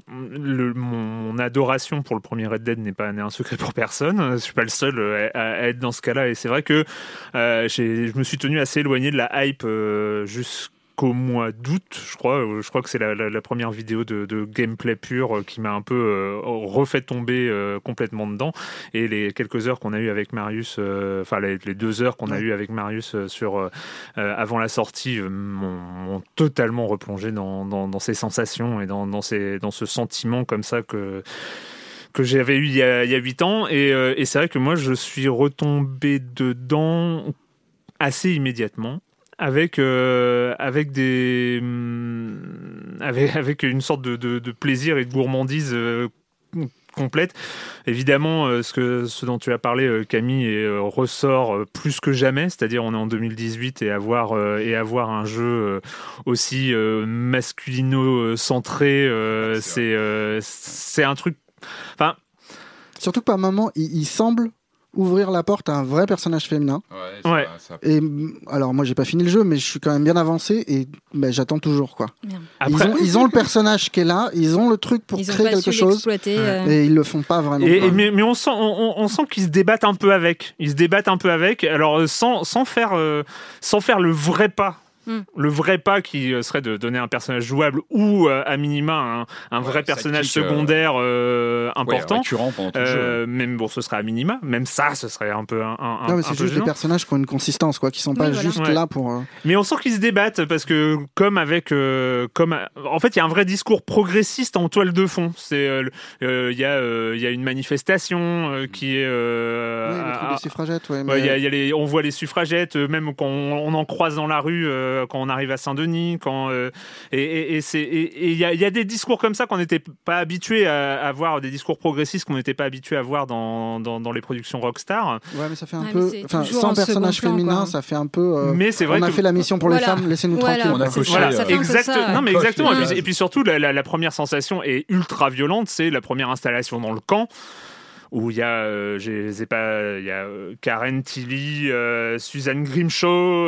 le- mon, mon adoration pour le premier Red Dead n'est pas n'est un secret pour personne. Je suis pas le seul à, à- à être dans ce cas-là. Et c'est vrai que euh, j'ai, je me suis tenu assez éloigné de la hype euh, jusqu'au mois d'août, je crois. Je crois que c'est la, la, la première vidéo de, de gameplay pur euh, qui m'a un peu euh, refait tomber euh, complètement dedans. Et les quelques heures qu'on a eues avec Marius, euh, enfin les, les deux heures qu'on a Ouais. eues avec Marius euh, sur euh, euh, avant la sortie euh, m'ont, m'ont totalement replongé dans, dans, dans ces sensations et dans, dans, ces, dans ce sentiment comme ça que que j'avais eu il y a, il y a huit ans. Et, euh, et c'est vrai que moi, je suis retombé dedans assez immédiatement. Avec, euh, avec, des, hum, avec, avec une sorte de, de, de plaisir et de gourmandise euh, complète. Évidemment, euh, ce, que, ce dont tu as parlé, euh, Camille, et, euh, ressort euh, plus que jamais. C'est-à-dire, on est en deux mille dix-huit et avoir, euh, et avoir un jeu euh, aussi euh, masculino-centré, euh, Ouais, c'est c'est, euh, c'est un truc. Enfin, Surtout que par moment, il, il semble ouvrir la porte à un vrai personnage féminin. Ouais, ça, Ouais. ça- Et alors moi j'ai pas fini le jeu, mais je suis quand même bien avancé et ben, j'attends toujours quoi. Merde. Ils, Après, ont, ils ont le personnage qui est là, ils ont le truc pour Ils ont créer pas quelque su chose l'exploiter. euh, et ils le font pas vraiment. Et, quoi. et- mais, mais on sent, on, on sent qu'ils se débattent un peu avec. Ils se débattent un peu avec. Alors euh, sans, sans faire, euh, sans faire le vrai pas. Mm. Le vrai pas qui euh, serait de donner un personnage jouable ou euh, à minima un, un vrai Ouais, personnage sidekick, euh, secondaire euh, ouais, important. récurrent pendant tout le jeu. Euh, même bon, ce serait à minima. Même ça, ce serait un peu un, un, Non mais un c'est peu juste gênant. des personnages qui ont une consistance quoi, qui sont pas Oui, voilà. juste Ouais. là pour. euh, Mais on sent qu'ils se débattent parce que comme avec euh, comme en fait il y a un vrai discours progressiste en toile de fond. C'est euh, euh, il y a euh, il y a une manifestation euh, qui est euh, oui, le à- truc à- des suffragettes, ouais. ouais, mais- il y a- il y a les, on voit les suffragettes, euh, même quand on, on en croise dans la rue, euh, quand on arrive à Saint-Denis, quand euh, et, et, et c'est et et il y a, il y a des discours comme ça qu'on n'était pas habitué à, à voir, des discours progressistes qu'on n'était pas habitué à voir dans, dans, dans les productions Rockstar. Ouais, mais ça fait un Ouais, peu. mais c'est Enfin, toujours sans en personnage second plan, féminin, quoi. ça fait un peu. euh, Mais c'est vrai on a que fait la mission pour Voilà. les femmes, laissez-nous Voilà. tranquilles. On a quoi. coché, Voilà, euh, ça fait un peu exact. ça, Non, mais coche exactement. une Et case. puis, et puis surtout, la, la, la première sensation est ultra violente. C'est la première installation dans le camp où il y a, euh, je les ai pas, il y a euh, Karen Tilly, euh, Suzanne Grimshaw,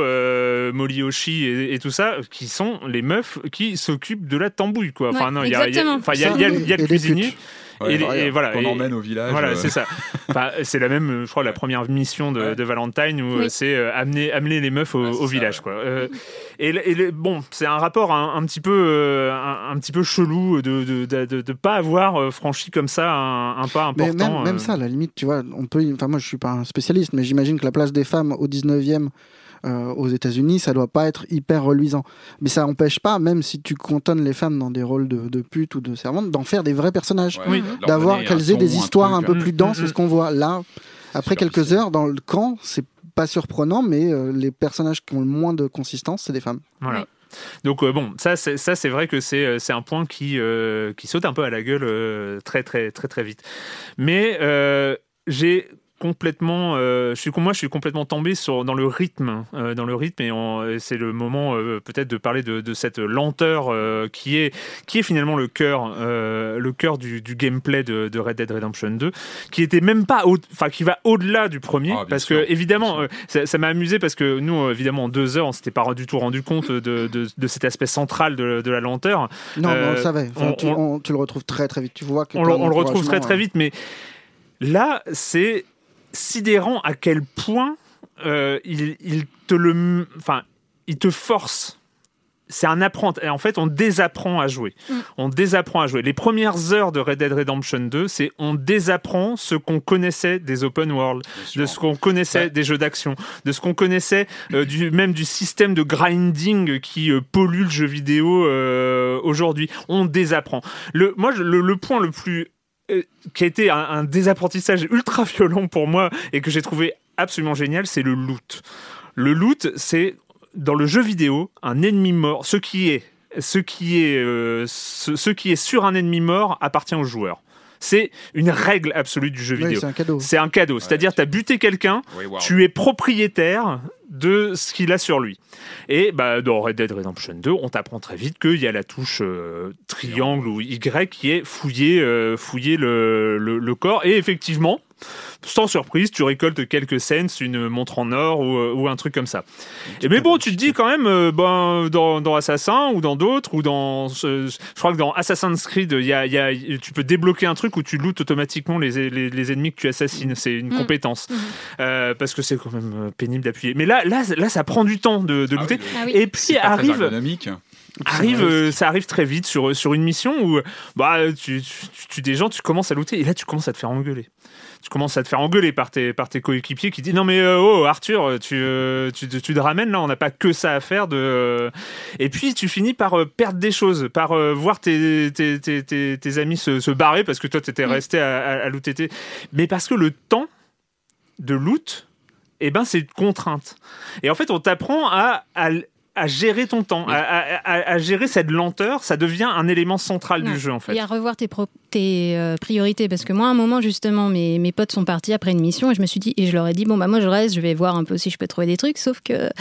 euh, Molly Oshie et, et tout ça, qui sont les meufs qui s'occupent de la tambouille, quoi. Enfin Ouais, non, il y a, il y a, exactement. enfin, il y a, Ça, il y a, et- il y a le et des cuisinier. putes. Ouais, et, les- et voilà. qu'on et- emmène au village. Voilà, euh, c'est ça. Enfin, c'est la même, je crois, la première mission de, Ouais. de Valentine où Oui. euh, c'est euh, amener, amener les meufs au, Ouais, c'est au ça, village, ouais. quoi. Euh, et, le- et le- bon, c'est un rapport un, un petit peu, euh, un, un petit peu chelou de de, de, de, de pas avoir euh, franchi comme ça un, un pas Mais important. même, même euh. ça, à la limite, tu vois, on peut. Enfin, moi, je suis pas un spécialiste, mais j'imagine que la place des femmes au dix-neuvième euh, aux États-Unis, ça doit pas être hyper reluisant. Mais ça empêche pas, même si tu cantonnes les femmes dans des rôles de, de pute ou de servante, d'en faire des vrais personnages, ouais, Oui. leur d'avoir donner qu'elles un aient des ton, histoires un truc. peu plus Mm, denses mm, que ce qu'on voit là. Après Super quelques difficile. heures dans le camp, c'est pas surprenant, mais euh, les personnages qui ont le moins de consistance, c'est des femmes. Voilà. Ouais. Donc euh, bon, ça c'est ça c'est vrai que c'est euh, c'est un point qui euh, qui saute un peu à la gueule euh, très très très très vite. Mais euh, j'ai complètement euh, je suis moi je suis complètement tombé sur dans le rythme euh, dans le rythme et, on- et c'est le moment euh, peut-être de parler de, de cette lenteur euh, qui est qui est finalement le cœur euh, le cœur du, du gameplay de, de Red Dead Redemption deux, qui était même pas au- enfin qui va au-delà du premier, Ah, bien parce sûr, que évidemment bien euh, ça, ça m'a amusé parce que nous euh, évidemment en deux heures on s'était pas du tout rendu compte de, de, de cet aspect central de, de la lenteur. Non, mais on Euh, le savait. Enfin, on- tu, on- on- tu le retrouves très très vite. Tu vois que on, t'as le- un on le retrouve très encouragement, très euh, vite, mais là c'est sidérant à quel point euh, il, il te le, enfin, il te force. C'est un apprenti. En fait, on désapprend à jouer. Mm. On désapprend à jouer. Les premières heures de Red Dead Redemption deux, c'est on désapprend ce qu'on connaissait des open world, Bien sûr. de ce qu'on connaissait Ouais. des jeux d'action, de ce qu'on connaissait euh, du, même du système de grinding qui euh, pollue le jeu vidéo euh, aujourd'hui. On désapprend. Le, moi, je- le, le point le plus euh, qui a été un, un désapprentissage ultra violent pour moi et que j'ai trouvé absolument génial, c'est le loot. Le loot, c'est dans le jeu vidéo un ennemi mort. Ce qui est, ce qui est, euh, ce, ce qui est sur un ennemi mort appartient au joueur. C'est une règle absolue du jeu Oui, vidéo. c'est un cadeau. C'est un cadeau. C'est-à-dire, tu as buté quelqu'un, Oui, wow. tu es propriétaire de ce qu'il a sur lui. Et bah, dans Red Dead Redemption deux, on t'apprend très vite qu'il y a la touche euh, triangle ou Y qui est fouiller, euh, fouiller le, le, le corps. Et effectivement, sans surprise, tu récoltes quelques cents, une montre en or ou, euh, ou un truc comme ça. Et mais bon, tu te dis quand même, euh, ben, dans, dans Assassin ou dans d'autres, ou dans. euh, je crois que dans Assassin's Creed, il y a, il y a, tu peux débloquer un truc où tu lootes automatiquement les, les, les ennemis que tu assassines. C'est une Mm. compétence. Mhm. Euh, parce que c'est quand même euh, pénible d'appuyer. Mais là, là, là, ça prend du temps de, de Ah looter. oui, Ah oui. Et puis c'est pas très arrive, ergonomique. arrive, euh, ça arrive très vite sur, sur une mission où bah, tu, tu, tu tues des gens, tu commences à looter et là tu commences à te faire engueuler. Tu commences à te faire engueuler par tes, par tes coéquipiers qui disent non mais euh, oh Arthur, tu, euh, tu, tu, tu te ramènes là, on n'a pas que ça à faire. De... Et puis tu finis par euh, perdre des choses, par euh, voir tes, tes, tes, tes, tes amis se, se barrer parce que toi tu étais resté à, à, à looter. tes- Mais parce que le temps de loot, eh ben, c'est une contrainte. Et en fait, on t'apprend à, à, à gérer ton temps, à, à, à- à gérer cette lenteur. Ça devient un élément central Non. du jeu, en fait. Et à revoir tes, pro- tes euh, priorités. Parce que moi, à un moment, justement, mes, mes potes sont partis après une mission et je me suis dit, et je leur ai dit, bon, bah, moi, je reste, je vais voir un peu si je peux trouver des trucs. Sauf que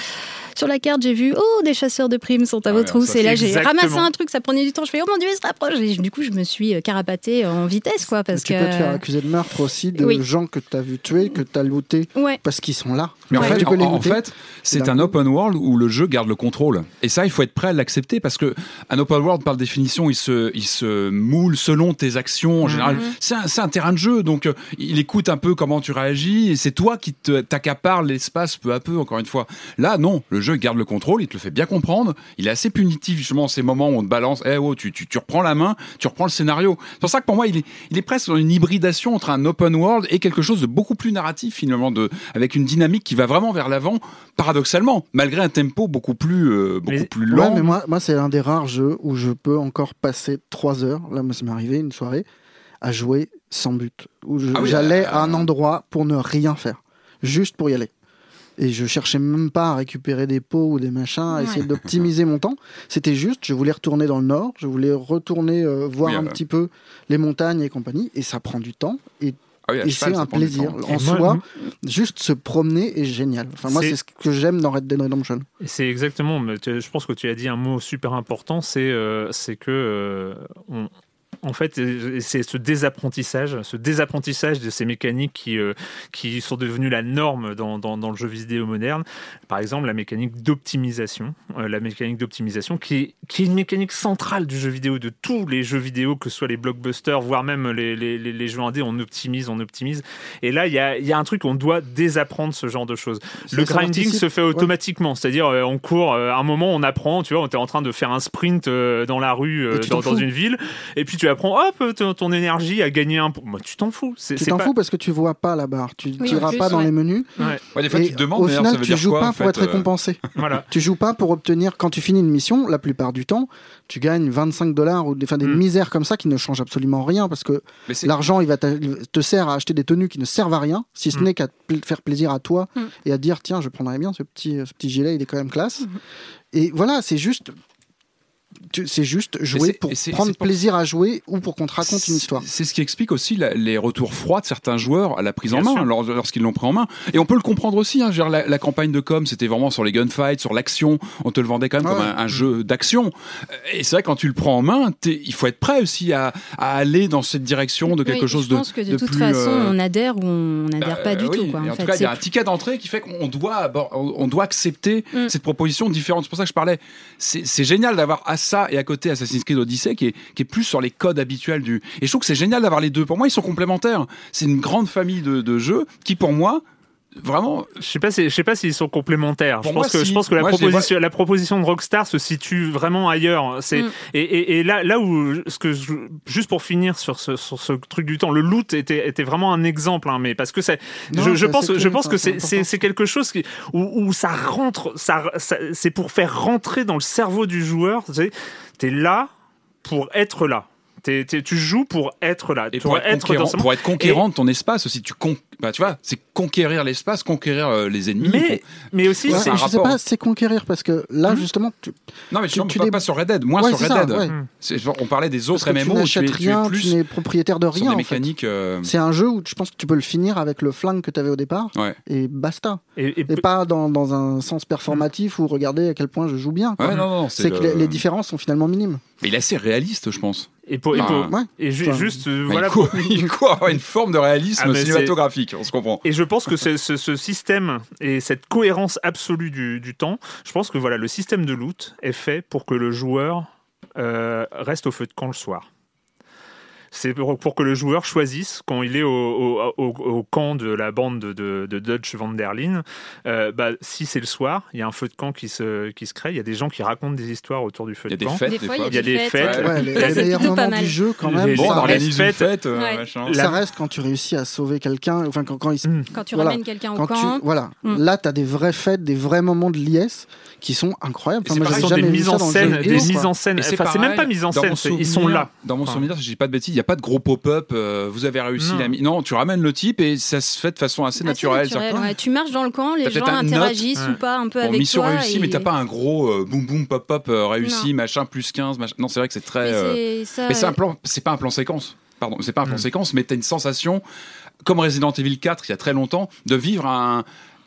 sur la carte, j'ai vu, oh, des chasseurs de primes sont à Ouais, vos trousses. ça, Et là, c'est j'ai exactement. ramassé un truc, ça prenait du temps. Je fais, oh mon Dieu, il se rapproche. Et du coup, je me suis carapatée en vitesse, quoi. Parce tu que... peux te faire accuser de meurtre aussi de Oui. gens que tu as vu tuer, que tu as looté, Ouais. parce qu'ils sont là. Mais en, Ouais. fait, tu peux en, les en looter. fait, c'est d'un un coup. open world où le jeu garde le contrôle. Et ça, il faut être prêt à l'accepter parce que un open world, par définition, il se, il se moule selon tes actions. En général, Mhm. c'est un, c'est un terrain de jeu, donc euh, il écoute un peu comment tu réagis et c'est toi qui te, t'accapare l'espace peu à peu. Encore une fois, là, non, le jeu garde le contrôle, il te le fait bien comprendre. Il est assez punitif justement ces moments où on te balance. Eh oh, tu, tu, tu reprends la main, tu reprends le scénario. C'est pour ça que pour moi, il est, il est presque dans une hybridation entre un open world et quelque chose de beaucoup plus narratif finalement, de, avec une dynamique qui va vraiment vers l'avant, paradoxalement, malgré un tempo beaucoup plus, euh, beaucoup Mais- plus Ouais, lent. mais moi, moi c'est un des rares jeux où je peux encore passer trois heures. Là, moi, ça m'est arrivé une soirée à jouer sans but. Où je- Ah oui, j'allais euh, à un endroit pour ne rien faire, juste pour y aller. Et je cherchais même pas à récupérer des pots ou des machins, à Ouais. essayer d'optimiser mon temps. C'était juste, je voulais retourner dans le nord, je voulais retourner euh, voir Oui, un euh, petit peu les montagnes et compagnie. Et ça prend du temps. Et, Ah oui, à et cheval, c'est ça un prend du plaisir. temps. En Et moi, soi, juste se promener est génial. Enfin, moi, C'est- c'est ce que j'aime dans Red Dead Redemption. Et c'est exactement, mais tu- je pense que tu as dit un mot super important, c'est euh, c'est que euh, on- en fait, euh, c'est ce désapprentissage, ce désapprentissage de ces mécaniques qui, euh, qui sont devenues la norme dans, dans, dans le jeu vidéo moderne. Par exemple, la mécanique d'optimisation, euh, la mécanique d'optimisation qui est, qui est une mécanique centrale du jeu vidéo, de tous les jeux vidéo, que ce soit les blockbusters, voire même les, les, les, les jeux indés, on optimise, on optimise. Et là, il y a, il y a un truc, on doit désapprendre ce genre de choses. Le Ça grinding participe- se fait ouais. automatiquement, c'est-à-dire euh, on court, euh, à un moment on apprend, tu vois, on est en train de faire un sprint euh, dans la rue, euh, Et tu dans, t'en dans fous. une ville, et puis tu apprends, hop, ton, ton énergie a gagné un point. Moi, tu t'en fous. C'est, Tu c'est t'en pas... fous parce que tu vois pas la barre. Tu Oui, n'iras en plus, pas dans ouais. les menus. Ouais, Ouais, des fois, Et tu te demandes, au d'ailleurs, final, ça veut tu dire joues quoi, pas en pour fait, être euh, récompensé. voilà. Tu joues pas pour obtenir, quand tu finis une mission, la plupart du temps, tu gagnes vingt-cinq dollars ou des, enfin, des Mm. misères comme ça qui ne changent absolument rien parce que Mais c'est- l'argent, il va t'a- il te sert à acheter des tenues qui ne servent à rien, si ce Mm. n'est qu'à te pl- faire plaisir à toi Mm. et à te dire, tiens, je prendrais bien ce petit, ce petit gilet, il est quand même classe. Et voilà, c'est juste, tu- c'est juste jouer c'est- pour et c'est- prendre c'est pour- plaisir à jouer ou pour qu'on te raconte une histoire. C'est ce qui explique aussi la- les retours froids de certains joueurs à la prise Bien en main sûr. lors- lorsqu'ils l'ont pris en main. Et on peut le comprendre aussi. Hein, je veux dire, la, la campagne de com, c'était vraiment sur les gunfights, sur l'action. On te le vendait quand même Ouais. comme un, un jeu d'action. Et c'est vrai, quand tu le prends en main, t'es- il faut être prêt aussi à, à aller dans cette direction de quelque Oui, chose je de pense que de, de toute plus, façon, euh, on adhère ou on n'adhère bah, pas du oui. tout. Quoi, Et en en fait. tout cas, il y a C'est- un ticket d'entrée qui fait qu'on doit, abor- on doit accepter Mm. cette proposition différente. C'est pour ça que je parlais. C'est c'est génial d'avoir à ça et à côté Assassin's Creed Odyssey qui est, qui est plus sur les codes habituels du. Et je trouve que c'est génial d'avoir les deux. Pour moi, ils sont complémentaires. C'est une grande famille de, de jeux qui, pour moi, vraiment. Je sais pas, si, je sais pas s'ils sont complémentaires. Pour je pense moi, que si. je pense que la Moi, je les proposition, la proposition de Rockstar se situe vraiment ailleurs. C'est Mm. et, et, et là, là où ce que je- juste pour finir sur ce, sur ce truc du temps, le loot était, était vraiment un exemple, hein, mais parce que c'est, Non, je, je c'est pense, assez je clé, pense ça, que c'est c'est, c'est, important. c'est quelque chose qui, où, où ça rentre, ça, ça- c'est pour faire rentrer dans le cerveau du joueur. Tu sais, t'es là pour être là. T'es- t'es- tu joues pour être là. Et pour pour être, conquérant, dans ce monde. pour être conquérant de ton espace aussi, tu con... bah, tu vois, c'est conquérir l'espace, conquérir euh, les ennemis. Mais, mais aussi, Ouais, c'est c'est- un je sais rapport. pas, c'est conquérir parce que là, Hmm. justement, tu, Non, mais tu, tu- tu tu pas, les- pas sur Red Dead. Moi, Ouais, sur c'est Red ça, Dead. ouais. C'est- genre, on parlait des parce autres que M tu M O où tu es, n'achètes tu es rien, plus tu n'es propriétaire de sur rien. des en fait. mécaniques. euh, C'est un jeu où je pense que tu peux le finir avec le flingue que tu avais au départ Ouais. et basta. et, et- Et pas dans, dans un sens performatif où regarder à quel point je joue bien. quoi. Ouais, non, non, C'est que le- les, les différences sont finalement minimes. Mais il est assez réaliste, je pense. et pour- et Enfin, pour- Ouais. et ju- Enfin, juste, euh, Bah, voilà. il, court, il court avoir une forme de réalisme Ah, mais c'est- cinématographique, on se comprend. Et je pense que ce, ce- ce système et cette cohérence absolue du, du temps, je pense que voilà, le système de loot est fait pour que le joueur euh, reste au feu de camp le soir. C'est pour, pour que le joueur choisisse, quand il est au, au, au- au camp de la bande de, de, de Dutch van der Linde, euh, bah, si c'est le soir, il y a un feu de camp qui se, qui se crée, il y a des gens qui racontent des histoires autour du feu Il y a de des camp. fêtes, Des des fois, fois. Il y a des fêtes. Ouais. Ouais, les, Là, les c'est meilleurs plutôt pas moments mal. du jeu, quand Les- même, les- Bon, ça, on les organise une fêtes. fête, euh, Ouais. machin. La- ça reste quand tu réussis à sauver quelqu'un, enfin quand, quand il se- Mm. Quand tu Voilà. ramènes quelqu'un au quand camp. tu, voilà, Mm. là tu as des vraies fêtes, des vrais moments de liesse qui sont incroyables. Et Enfin, c'est moi, pareil, j'ai Ce sont des jamais vu mises ça en dans le scène, jeu des vidéo, mises quoi. en scène. Et c'est Enfin, c'est même pareil, pas mise en dans scène, mon c'est- ils sont souvenir- là. Dans mon Enfin. souvenir, si je dis pas de bêtises, il n'y a pas de gros pop-up, euh, vous avez réussi Non. la mi- Non, tu ramènes le type et ça se fait de façon assez Assez naturelle. naturel, C'est-à-dire, ouais. Tu marches dans le camp, les T'as gens peut-être un note. interagissent Ouais. ou pas un peu Bon, avec mission toi. réussie, et- mais t'as pas un gros euh, boum boum pop pop euh, réussi, machin, plus quinze, machin. Non, c'est vrai que c'est très. Mais euh, c'est ça, Mais c'est un euh, plan, c'est pas un plan séquence. Pardon, c'est pas un plan Mm. séquence, mais t'as une sensation, comme Resident Evil quatre il y a très longtemps, de vivre un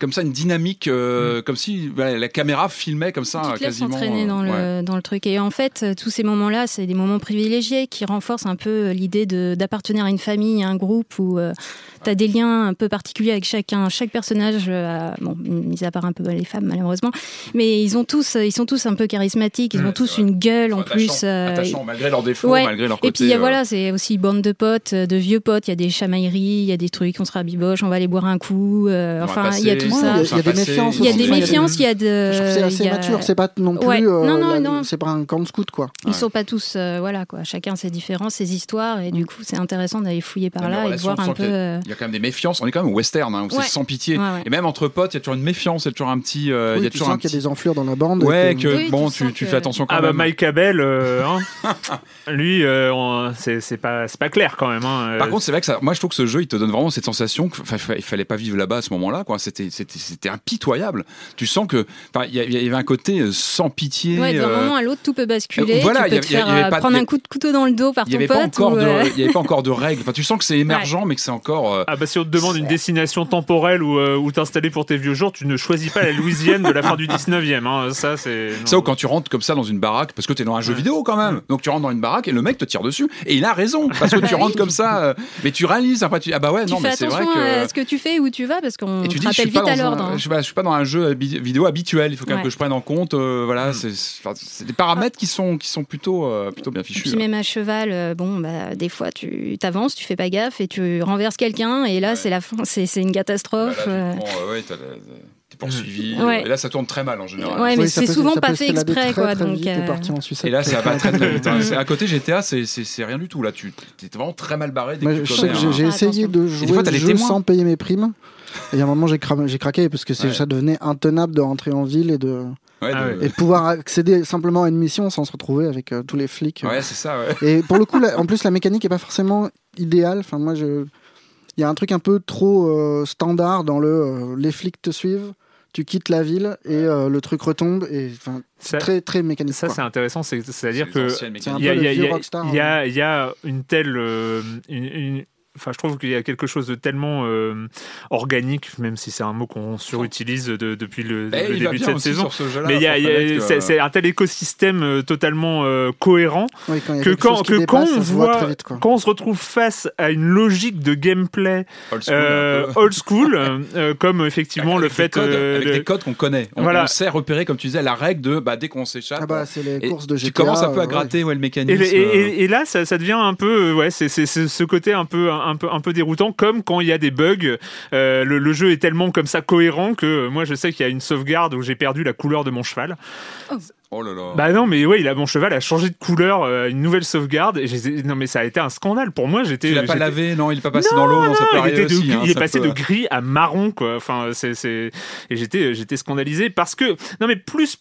comme ça une dynamique, euh, mm. comme si bah, la caméra filmait comme ça, tu te quasiment. laisses entraîner dans, euh, le, ouais. dans le truc. Et en fait, tous ces moments-là, c'est des moments privilégiés qui renforcent un peu l'idée de, d'appartenir à une famille, à un groupe où euh, tu as des liens un peu particuliers avec chacun. Chaque personnage, euh, bon, mis à part un peu les femmes malheureusement, mais ils ont tous, ils sont tous un peu charismatiques. Ils mmh, ont tous une gueule en attachant, plus. Euh, attachant, malgré leurs défauts, ouais. malgré leur côté. Et puis euh... euh... voilà, c'est aussi bande de potes, de vieux potes. Il y a des chamailleries, il y a des trucs, on se rabiboche, on va aller boire un coup. Euh, enfin, il y a tout ouais, ça. Il y a, y a des méfiances. Il y a des méfiances. Il y a de. Je trouve que c'est assez a... mature. C'est pas non plus. Ouais. Euh, non, non, la, non. C'est pas un camp de scout, quoi. Ils ouais. sont pas tous, euh, voilà quoi. Chacun ses différences, ses histoires, et du coup, c'est intéressant d'aller fouiller par là et de voir un peu. Il y a quand même des méfiances. On est quand même au western, hein, où ouais. c'est sans pitié. Ouais, ouais. Et même entre potes, il y a toujours une méfiance, il y a toujours un petit. Euh, oui, il y a tu toujours sens un qu'il y a petit... des enflures dans la bande. Ouais, que... que oui, bon, tu, tu, tu que... fais attention quand ah même. Ah bah Mike Abel, euh, hein lui, euh, on, c'est, c'est pas, c'est pas clair quand même. Hein. Par contre, c'est vrai que ça, moi, je trouve que ce jeu, il te donne vraiment cette sensation qu'il fallait pas vivre là-bas à ce moment-là, quoi. C'était, c'était, c'était impitoyable. Tu sens que, enfin, il y, y avait un côté sans pitié. Ouais, d'un euh... moment à l'autre, tout peut basculer. Euh, voilà, tu peux y a, te faire y avait pas, prendre y a, un coup de couteau dans le dos par ton pote. Il n'y euh... avait pas encore de règles. Enfin, tu sens que c'est émergent, ouais. mais que c'est encore. Euh... Ah bah si on te demande une destination temporelle où, euh, où t'installer pour tes vieux jours, tu ne choisis pas la Louisiane de la fin du dix-neuvième. Hein. Ça, c'est. Non. Ça, ou quand tu rentres comme ça dans une baraque, parce que t'es dans un jeu ouais. vidéo quand même. Donc tu rentres dans une baraque et le mec te tire dessus. Et il a raison, parce que tu rentres comme ça. Euh, mais tu réalises après, tu ah bah ouais, tu non, fais mais c'est vrai que. attention à ce que tu fais, où tu vas, parce qu'on te dis, rappelle vite à l'ordre. Un, je, suis pas, je suis pas dans un jeu vidéo habituel. Il faut quand même ouais. que je prenne en compte. Euh, voilà, mm. c'est, c'est des paramètres qui sont, qui sont plutôt, euh, plutôt bien fichus. Et puis même à cheval, euh, bon, bah, des fois tu t'avances, tu fais pas gaffe et tu renverses quelqu'un, et là ouais. c'est la fin, c'est, c'est une catastrophe. Bah là, euh... bon, euh, ouais, t'as la, t'es poursuivi. Ouais. Et là, ça tourne très mal en général. Ouais, mais oui, c'est peut, souvent pas peut fait exprès, quoi. Donc, euh... parti en sucette. Et là, ça va très très vite. Hein. À côté G T A, c'est, c'est, c'est rien du tout. Là, tu es vraiment très mal barré. Dès Moi, que je tu sais que j'ai, j'ai essayé de jouer fois, le jeu sans payer mes primes. Et à un moment, j'ai, cra- j'ai craqué parce que c'est, ouais. ça devenait intenable de rentrer en ville et de. Ouais, ah de... ouais. Et de pouvoir accéder simplement à une mission sans se retrouver avec euh, tous les flics. Ouais, c'est ça, ouais. Et pour le coup, la, en plus, la mécanique est pas forcément idéale. Enfin, moi, je... il y a un truc un peu trop euh, standard dans le euh, les flics te suivent, tu quittes la ville et euh, le truc retombe. Et enfin, c'est très très mécanique. Ça, quoi. c'est intéressant, c'est, c'est-à-dire c'est que il y, y, y, y, y a il y a une telle euh, une, une... Enfin, je trouve qu'il y a quelque chose de tellement euh, organique, même si c'est un mot qu'on surutilise de, depuis le, eh, le début de cette saison. Jeu-là, mais il y a, y a, que... c'est, c'est un tel écosystème euh, totalement euh, cohérent oui, que quand, que dépasse, quand on voit, vite, quand on se retrouve face à une logique de gameplay old school, euh, old school euh, comme effectivement avec le fait des codes, euh, avec le... des codes qu'on connaît. On, voilà. on sait repérer, comme tu disais, la règle de bah dès qu'on s'échappe. Ah bah c'est les courses de G T A. Tu commences un peu à gratter ouais. Ouais, le mécanisme. Et, et, et, et là, ça, ça devient un peu ouais, c'est, c'est, c'est ce côté un peu un peu un peu déroutant. Comme quand il y a des bugs, euh, le, le jeu est tellement comme ça cohérent que euh, moi je sais qu'il y a une sauvegarde où j'ai perdu la couleur de mon cheval. Oh. Oh là là. Bah non, mais ouais, il a, mon cheval a changé de couleur, euh, une nouvelle sauvegarde. Et j'ai, non, mais ça a été un scandale pour moi. J'étais. Tu l'as j'étais... pas lavé, non, il est pas passé non, dans l'eau, non, non ça peut il, était de, aussi, hein, il est passé peut... de gris à marron, quoi. Enfin, c'est, c'est... et j'étais, j'étais scandalisé parce que non, mais plus.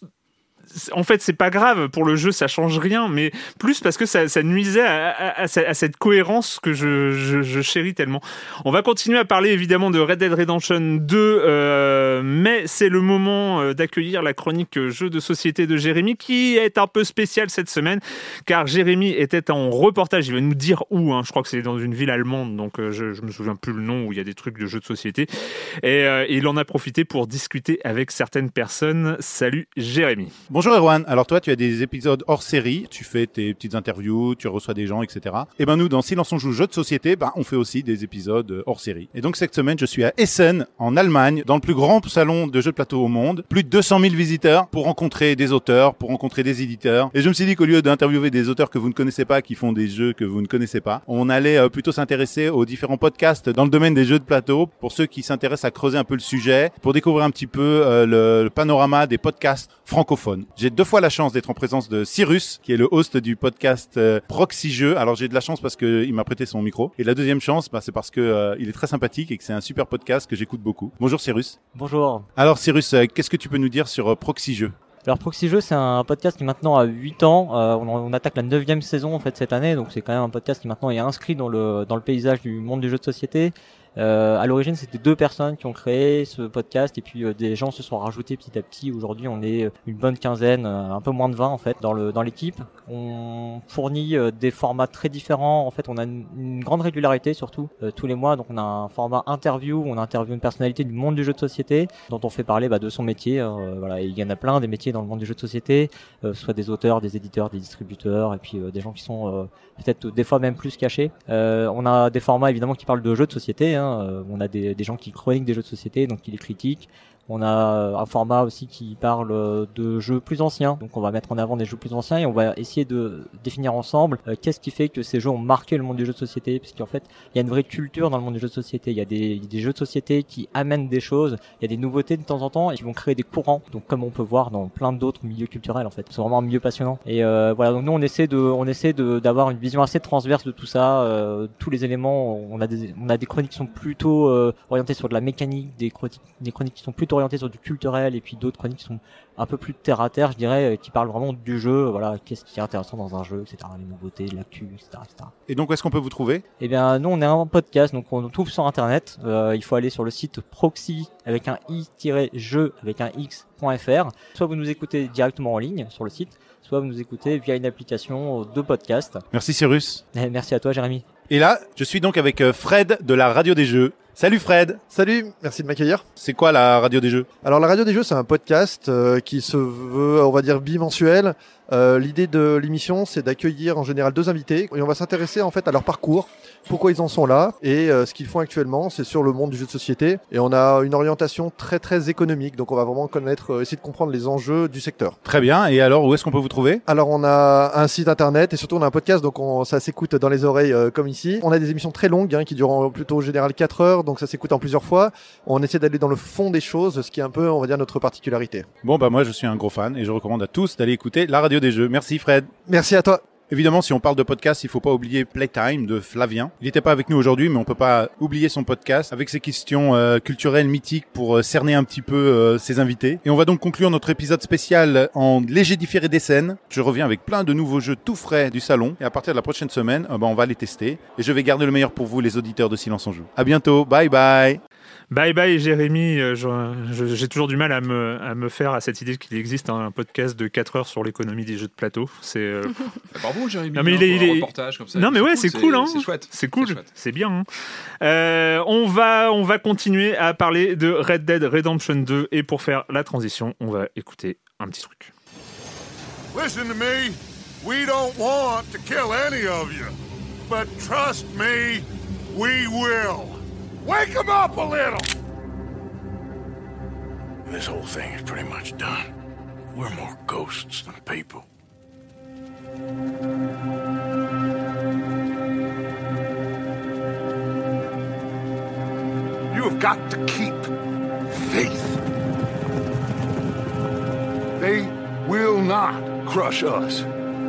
En fait, c'est pas grave pour le jeu, ça change rien, mais plus parce que ça, ça nuisait à, à, à, à cette cohérence que je, je, je chéris tellement. On va continuer à parler évidemment de Red Dead Redemption deux, euh, mais c'est le moment d'accueillir la chronique jeu de société de Jérémy, qui est un peu spéciale cette semaine, car Jérémy était en reportage. Il va nous dire où. Hein, je crois que c'est dans une ville allemande, donc euh, je, je me souviens plus le nom, où il y a des trucs de jeux de société. Et, euh, et il en a profité pour discuter avec certaines personnes. Salut Jérémy. Bonjour Erwan, alors toi tu as des épisodes hors série, tu fais tes petites interviews, tu reçois des gens, et cetera. Et ben nous dans Silence on joue jeux de société, ben on fait aussi des épisodes hors série. Et donc cette semaine je suis à Essen, en Allemagne, dans le plus grand salon de jeux de plateau au monde. Plus de deux cent mille visiteurs pour rencontrer des auteurs, pour rencontrer des éditeurs. Et je me suis dit qu'au lieu d'interviewer des auteurs que vous ne connaissez pas, qui font des jeux que vous ne connaissez pas, on allait plutôt s'intéresser aux différents podcasts dans le domaine des jeux de plateau, pour ceux qui s'intéressent à creuser un peu le sujet, pour découvrir un petit peu euh, le, le panorama des podcasts francophones. J'ai deux fois la chance d'être en présence de Cyrus, qui est le host du podcast euh, Proxy Jeux. Alors j'ai de la chance parce que il m'a prêté son micro. Et la deuxième chance, bah, c'est parce que euh, il est très sympathique et que c'est un super podcast que j'écoute beaucoup. Bonjour Cyrus. Bonjour. Alors Cyrus, euh, qu'est-ce que tu peux nous dire sur euh, Proxy Jeux ? Alors Proxy Jeux, c'est un podcast qui maintenant a huit ans. Euh, on, on attaque la neuvième saison en fait cette année, donc c'est quand même un podcast qui maintenant est inscrit dans le dans le paysage du monde du jeu de société. Euh, à l'origine, c'était deux personnes qui ont créé ce podcast et puis euh, des gens se sont rajoutés petit à petit. Aujourd'hui, on est une bonne quinzaine, un peu moins de vingt en fait dans le dans l'équipe. On fournit euh, des formats très différents. En fait, on a une, une grande régularité surtout euh, tous les mois. Donc, on a un format interview où on interviewe une personnalité du monde du jeu de société dont on fait parler bah, de son métier. Euh, voilà, et il y en a plein des métiers dans le monde du jeu de société, euh, soit des auteurs, des éditeurs, des distributeurs et puis euh, des gens qui sont euh, peut-être des fois même plus cachés. Euh, on a des formats évidemment qui parlent de jeux de société. Hein. Euh, on a des, des gens qui chroniquent des jeux de société, donc qui les critiquent. On a un format aussi qui parle de jeux plus anciens, donc on va mettre en avant des jeux plus anciens et on va essayer de définir ensemble euh, qu'est-ce qui fait que ces jeux ont marqué le monde du jeu de société, parce qu'en fait il y a une vraie culture dans le monde du jeu de société, il y a des, des jeux de société qui amènent des choses, il y a des nouveautés de temps en temps et qui vont créer des courants, donc comme on peut voir dans plein d'autres milieux culturels en fait, c'est vraiment un milieu passionnant. Et euh, voilà, donc nous on essaie de, on essaie de d'avoir une vision assez transverse de tout ça, euh, tous les éléments, on a des, on a des chroniques qui sont plutôt euh, orientées sur de la mécanique, des chroniques, des chroniques qui sont plutôt orientées sur du culturel et puis d'autres chroniques qui sont un peu plus terre à terre, je dirais, qui parlent vraiment du jeu, voilà, qu'est-ce qui est intéressant dans un jeu, et cetera, les nouveautés, l'actu, et cetera, et cetera. Et donc, où est-ce qu'on peut vous trouver ? Eh bien, nous, on est un podcast, donc on nous trouve sur Internet. Euh, il faut aller sur le site proxy avec un i-jeu avec un x.fr. Soit vous nous écoutez directement en ligne sur le site, soit vous nous écoutez via une application de podcast. Merci Cyrus. Et merci à toi, Jérémy. Et là, je suis donc avec Fred de la Radio des Jeux. Salut Fred. Salut, merci de m'accueillir. C'est quoi la Radio des Jeux ? Alors la Radio des Jeux, c'est un podcast euh, qui se veut, on va dire, bimensuel. Euh, l'idée de l'émission, c'est d'accueillir en général deux invités et on va s'intéresser en fait à leur parcours, pourquoi ils en sont là et euh, ce qu'ils font actuellement, c'est sur le monde du jeu de société et on a une orientation très très économique, donc on va vraiment connaître, euh, essayer de comprendre les enjeux du secteur. Très bien, et alors où est-ce qu'on peut vous trouver ? Alors on a un site internet et surtout on a un podcast, donc on, ça s'écoute dans les oreilles euh, comme ici. On a des émissions très longues hein, qui durent en, plutôt en général quatre heures, donc ça s'écoute en plusieurs fois. On essaie d'aller dans le fond des choses, ce qui est un peu, on va dire, notre particularité. Bon bah moi je suis un gros fan et je recommande à tous d'aller écouter la Radio des Jeux. Merci Fred. Merci à toi. Évidemment, si on parle de podcast, il faut pas oublier Playtime de Flavien. Il n'était pas avec nous aujourd'hui, mais on peut pas oublier son podcast avec ses questions euh, culturelles mythiques pour euh, cerner un petit peu euh, ses invités. Et on va donc conclure notre épisode spécial en léger différé des scènes. Je reviens avec plein de nouveaux jeux tout frais du salon. Et à partir de la prochaine semaine, euh, bah, on va les tester. Et je vais garder le meilleur pour vous, les auditeurs de Silence on Joue. À bientôt. Bye bye. Bye bye Jérémy, je, je, j'ai toujours du mal à me, à me faire à cette idée qu'il existe un podcast de quatre heures sur l'économie des jeux de plateau. C'est, euh... Bravo Jérémy, non, mais hein, il est, il est... un reportage comme ça. Non mais ouais, cool, c'est, c'est cool, hein. C'est chouette. C'est cool, c'est, chouette. C'est bien. Hein. Euh, on, va, on va continuer à parler de Red Dead Redemption deux et pour faire la transition, on va écouter un petit truc. Listen to me, we don't want to kill any of you, but trust me, we will. Wake them up a little! This whole thing is pretty much done. We're more ghosts than people. You have got to keep faith. They will not crush us.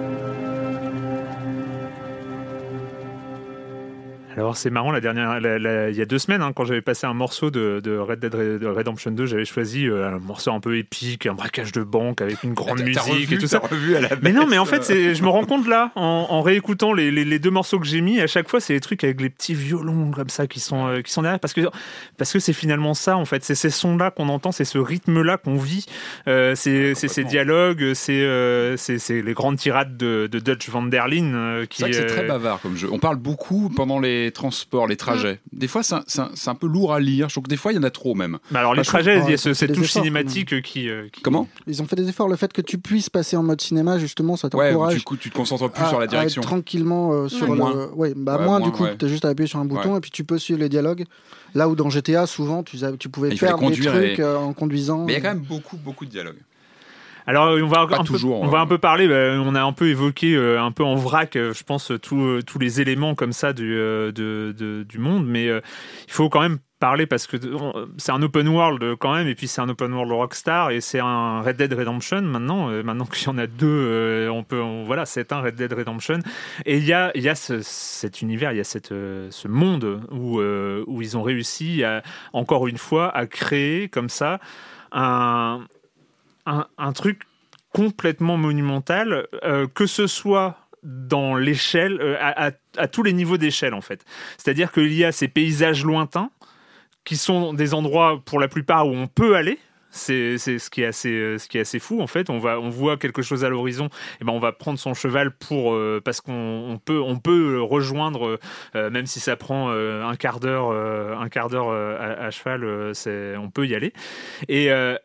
Alors c'est marrant, la dernière, la, la, il y a deux semaines, hein, quand j'avais passé un morceau de, de Red Dead Redemption deux, j'avais choisi euh, un morceau un peu épique, un braquage de banque avec une grande t'as, musique t'as revu, et tout ça. Revu à la mais non, mais en fait, c'est, je me rends compte là, en, en réécoutant les, les, les deux morceaux que j'ai mis, à chaque fois, c'est des trucs avec les petits violons comme ça qui sont, euh, qui sont derrière, parce que, parce que c'est finalement ça, en fait, c'est ces sons-là qu'on entend, c'est ce rythme-là qu'on vit, euh, c'est, ouais, c'est ces dialogues, c'est, euh, c'est, c'est les grandes tirades de, de Dutch van der Linde. Euh, qui, c'est vrai que c'est très bavard comme jeu. On parle beaucoup pendant les transports, les trajets. Des fois, c'est un, c'est, un, c'est un peu lourd à lire. Je trouve que des fois, il y en a trop même. Bah alors, les bah, trajets, il y a ce, cette touche efforts, cinématique qui, euh, qui... Comment ? Ils ont fait des efforts. Le fait que tu puisses passer en mode cinéma, justement, ça t'encourage. Ouais, du coup, tu te concentres plus à, sur la direction. À être tranquillement euh, sur ouais. le. Moins. Ouais, bah ouais, moins, moins, du coup, ouais. t'as juste à appuyer sur un bouton ouais. et puis tu peux suivre les dialogues. Là où dans G T A, souvent, tu, tu pouvais il faire des trucs et... euh, en conduisant. Mais il y a quand même beaucoup, beaucoup de dialogues. Alors on va Pas un toujours, peu, on euh... va un peu parler. Bah, on a un peu évoqué euh, un peu en vrac, euh, je pense tous euh, tous les éléments comme ça du euh, de, de, du monde, mais euh, il faut quand même parler parce que euh, c'est un open world quand même, et puis c'est un open world Rockstar et c'est un Red Dead Redemption maintenant. Euh, maintenant qu'il y en a deux, euh, on peut on, voilà, c'est un Red Dead Redemption et il y a il y a ce, cet univers, il y a cette euh, ce monde où euh, où ils ont réussi à, encore une fois à créer comme ça un Un, un truc complètement monumental, euh, que ce soit dans l'échelle, euh, à, à, à tous les niveaux d'échelle en fait. C'est-à-dire qu'il y a ces paysages lointains qui sont des endroits pour la plupart où on peut aller. C'est, c'est ce qui est assez, ce qui est assez fou en fait. On va, on voit quelque chose à l'horizon, et ben on va prendre son cheval pour euh, parce qu'on on peut, on peut rejoindre, euh, même si ça prend euh, un quart d'heure, euh, un quart d'heure euh, à, à cheval, euh, c'est, on peut y aller. Et euh,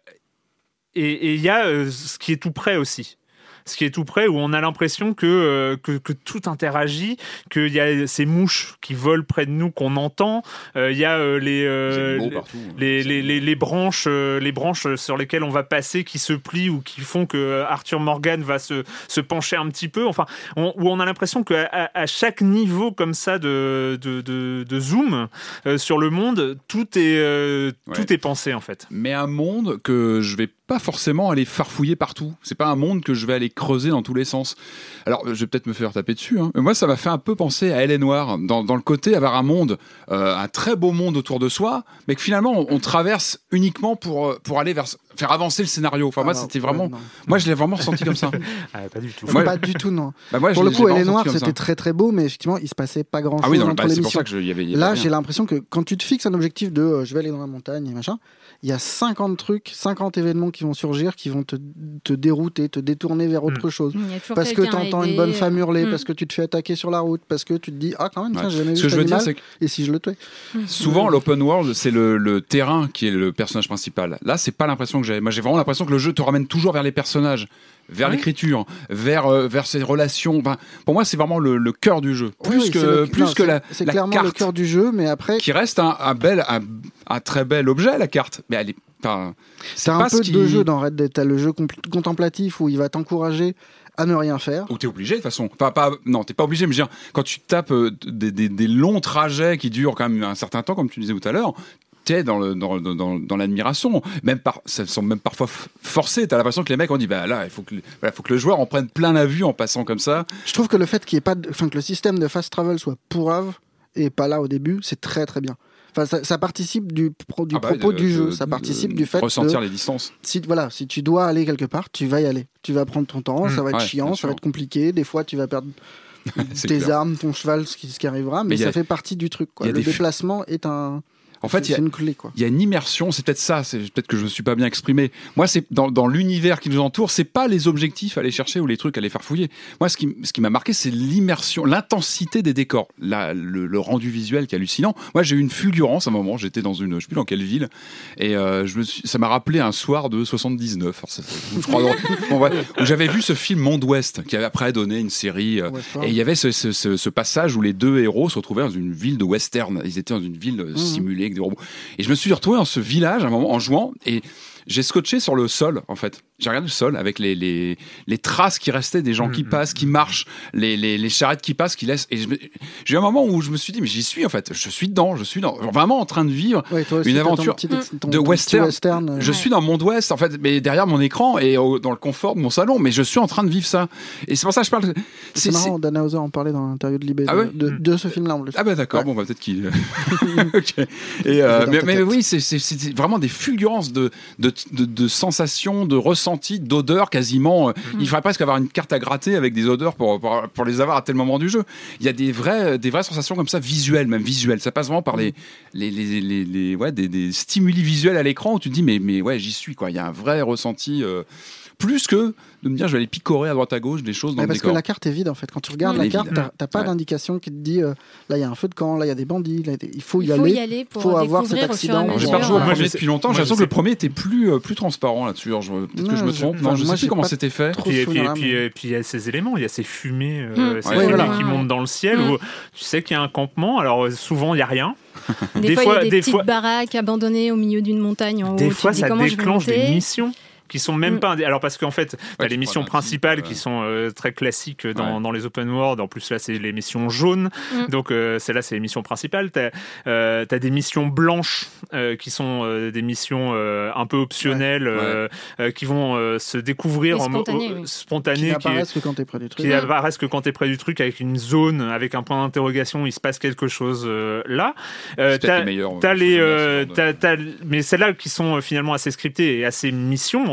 et il y a euh, ce qui est tout près aussi. Ce qui est tout près, où on a l'impression que, euh, que, que tout interagit, qu'il y a ces mouches qui volent près de nous qu'on entend, il euh, y a euh, les, euh, les, partout, les, les, les, les, branches, euh, les branches sur lesquelles on va passer qui se plient ou qui font que Arthur Morgan va se, se pencher un petit peu, enfin, on, où on a l'impression qu'à à, à chaque niveau comme ça de, de, de, de zoom euh, sur le monde, tout est, euh, ouais. tout est pensé en fait. Mais un monde que je vais pas forcément aller farfouiller partout. C'est pas un monde que je vais aller creuser dans tous les sens. Alors, je vais peut-être me faire taper dessus, hein. Mais moi, ça m'a fait un peu penser à Elle est Noire, dans, dans le côté avoir un monde, euh, un très beau monde autour de soi, mais que finalement, on, on traverse uniquement pour, pour aller vers, faire avancer le scénario. Enfin, ah moi, non, c'était vraiment, ouais, moi, je l'ai vraiment ressenti comme ça. Ah, pas du tout. Moi, pas du tout, non. Bah, moi, pour je le coup, Elle est Noire, c'était très très beau, mais effectivement, il se passait pas grand-chose ah oui, non, entre bah, les c'est missions. pour ça que je, y avait, y avait Là, rien. j'ai l'impression que quand tu te fixes un objectif de euh, je vais aller dans la montagne et machin, il y a cinquante trucs, cinquante événements qui vont surgir, qui vont te, te dérouter, te détourner vers autre mmh. chose. Parce que tu entends une bonne femme hurler, mmh. parce que tu te fais attaquer sur la route, parce que tu te dis ah quand même, ouais. j'ai jamais Ce vu que je veux dire, c'est que et si je le tuais. Souvent, mmh. l'open world, c'est le, le terrain qui est le personnage principal. Là, c'est pas l'impression que j'ai. Moi, j'ai vraiment l'impression que le jeu te ramène toujours vers les personnages, vers oui. l'écriture, vers euh, vers ses relations. Enfin, pour moi, c'est vraiment le, le cœur du jeu, plus oui, que le, plus non, que la, c'est la clairement carte, le cœur du jeu, mais après qui reste un, un bel, un, un très bel objet, la carte. Mais elle est Enfin, c'est un peu qui... de jeu dans Red Dead. T'as le jeu compl- contemplatif où il va t'encourager à ne rien faire. Ou t'es obligé de toute façon. Enfin, pas, non, t'es pas obligé, mais je veux dire, quand tu tapes euh, des, des, des longs trajets qui durent quand même un certain temps, comme tu disais tout à l'heure, t'es dans, le, dans, dans, dans l'admiration. Même par, ça semble même parfois forcé. T'as l'impression que les mecs ont dit, bah là, il faut que, voilà, faut que le joueur en prenne plein la vue en passant comme ça. Je trouve que le fait qu'il y ait pas, de, enfin, que le système de fast travel soit pourrave et pas là au début, c'est très très bien. Enfin, ça, ça participe du, pro, du ah bah, propos de, du jeu, de, ça participe de, du fait ressentir de, les distances. Si, voilà, si tu dois aller quelque part, tu vas y aller. Tu vas prendre ton temps, mmh, ça va être ouais, chiant, ça va être compliqué. Des fois, tu vas perdre tes clair. armes, ton cheval, ce qui, ce qui arrivera, mais, mais ça a, fait partie du truc. Quoi. Le déplacement f... est un... En fait, il y, y a une immersion, c'est peut-être ça, c'est peut-être que je ne me suis pas bien exprimé. Moi, c'est dans, dans l'univers qui nous entoure, c'est pas les objectifs à aller chercher ou les trucs à aller faire fouiller. Moi, ce qui, ce qui m'a marqué, c'est l'immersion, l'intensité des décors, la, le, le rendu visuel qui est hallucinant. Moi, j'ai eu une fulgurance à un moment, j'étais dans une, je sais plus dans quelle ville, et euh, je me suis, ça m'a rappelé un soir de soixante-dix-neuf, alors ça, je crois, bon, ouais, où j'avais vu ce film Monde Ouest, qui avait après donné une série, euh, ouais, et il y avait ce, ce, ce, ce passage où les deux héros se retrouvaient dans une ville de western. Ils étaient dans une ville mmh. simulée avec des robots. Et je me suis retrouvé dans ce village à un moment en jouant et j'ai scotché sur le sol en fait. J'ai regardé le sol avec les, les, les traces qui restaient des gens mmh, qui passent, qui marchent, les, les, les charrettes qui passent, qui laissent. Et je me, j'ai eu un moment où je me suis dit, mais j'y suis en fait. Je suis dedans, je suis dans, vraiment en train de vivre ouais, aussi, une aventure ton petit, ton, de ton western. western euh... Je ouais. suis dans le monde ouest en fait, mais derrière mon écran et au, dans le confort de mon salon. Mais je suis en train de vivre ça. Et c'est pour ça que je parle. C'est, c'est marrant, c'est... Dan Hauser en parlait dans l'interview de Libé ah ouais de, de, de ce film-là en plus. Ah bah d'accord, ouais. bon bah peut-être qu'il. okay. Et euh, mais, mais oui, c'est, c'est, c'est vraiment des fulgurances de, de, de, de sensations, de ressentis, d'odeurs. Quasiment, mmh. il faudrait presque avoir une carte à gratter avec des odeurs pour, pour, pour les avoir à tel moment du jeu. Il y a des vraies, des vraies sensations comme ça, visuelles, même visuelles. Ça passe vraiment par les, les, les, les, les ouais, des, des stimuli visuels à l'écran où tu te dis, mais, mais ouais, j'y suis, quoi. Il y a un vrai ressenti, euh, plus que de me dire, je vais aller picorer à droite à gauche des choses dans mais le parce décor. que la carte est vide, en fait. Quand tu regardes mmh. la carte, t'as, t'as pas ouais. d'indication qui te dit, euh, là, il y a un feu de camp, là, il y a des bandits, là, il faut y il faut aller. Il y aller pour faut avoir cet accident. Alors, j'ai pas joué au premier depuis longtemps. J'ai l'impression que le premier était plus, euh, plus transparent là-dessus. Alors, je, peut-être non, que je me trompe. Je, non, je sais plus comment c'était fait. Et puis, et puis, il y a ces éléments, il y a ces fumées, euh, mmh. ces ouais, fumées voilà. qui montent dans le ciel mmh. où tu sais qu'il y a un campement. Alors, souvent, il n'y a rien. Des fois, il y a des petites baraques abandonnées au milieu d'une montagne en haut. Des fois, ça déclenche des missions qui sont même mmh. pas alors parce qu'en fait t'as ouais, les missions principales qui sont euh, très classiques dans, ouais. dans les open world. En plus là c'est les missions jaunes mmh. donc euh, celle-là c'est les missions principales. T'as, euh, t'as des missions blanches euh, qui sont euh, des missions euh, un peu optionnelles ouais. Euh, ouais. Euh, qui vont euh, se découvrir en spontanées, oui. spontanées qui n'apparaissent que quand t'es près du truc qui n'apparaissent que quand t'es près du truc avec une zone avec un point d'interrogation, il se passe quelque chose euh, là euh, t'as, les meilleurs, t'as les euh, t'as, t'as, mais celles-là qui sont euh, finalement assez scriptées et assez missions en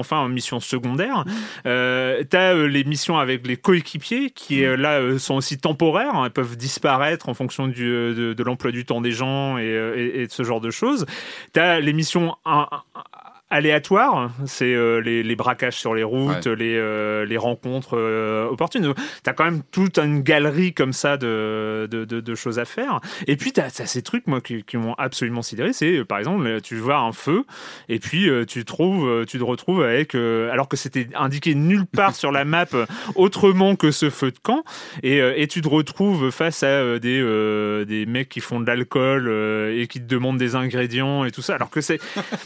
enfin en mission secondaire. Euh, t'as euh, les missions avec les coéquipiers qui euh, là euh, sont aussi temporaires, hein, elles peuvent disparaître en fonction du, de, de l'emploi du temps des gens et, et, et de ce genre de choses. T'as les missions un, un, aléatoires, c'est euh, les, les braquages sur les routes, ouais. les, euh, les rencontres euh, opportunes. T'as quand même toute une galerie comme ça de, de, de, de choses à faire. Et puis t'as, t'as ces trucs moi qui, qui m'ont absolument sidéré. C'est par exemple tu vois un feu et puis euh, tu trouves, tu te retrouves avec euh, alors que c'était indiqué nulle part sur la map euh, autrement que ce feu de camp et, euh, et tu te retrouves face à euh, des euh, des mecs qui font de l'alcool euh, et qui te demandent des ingrédients et tout ça. Alors que c'est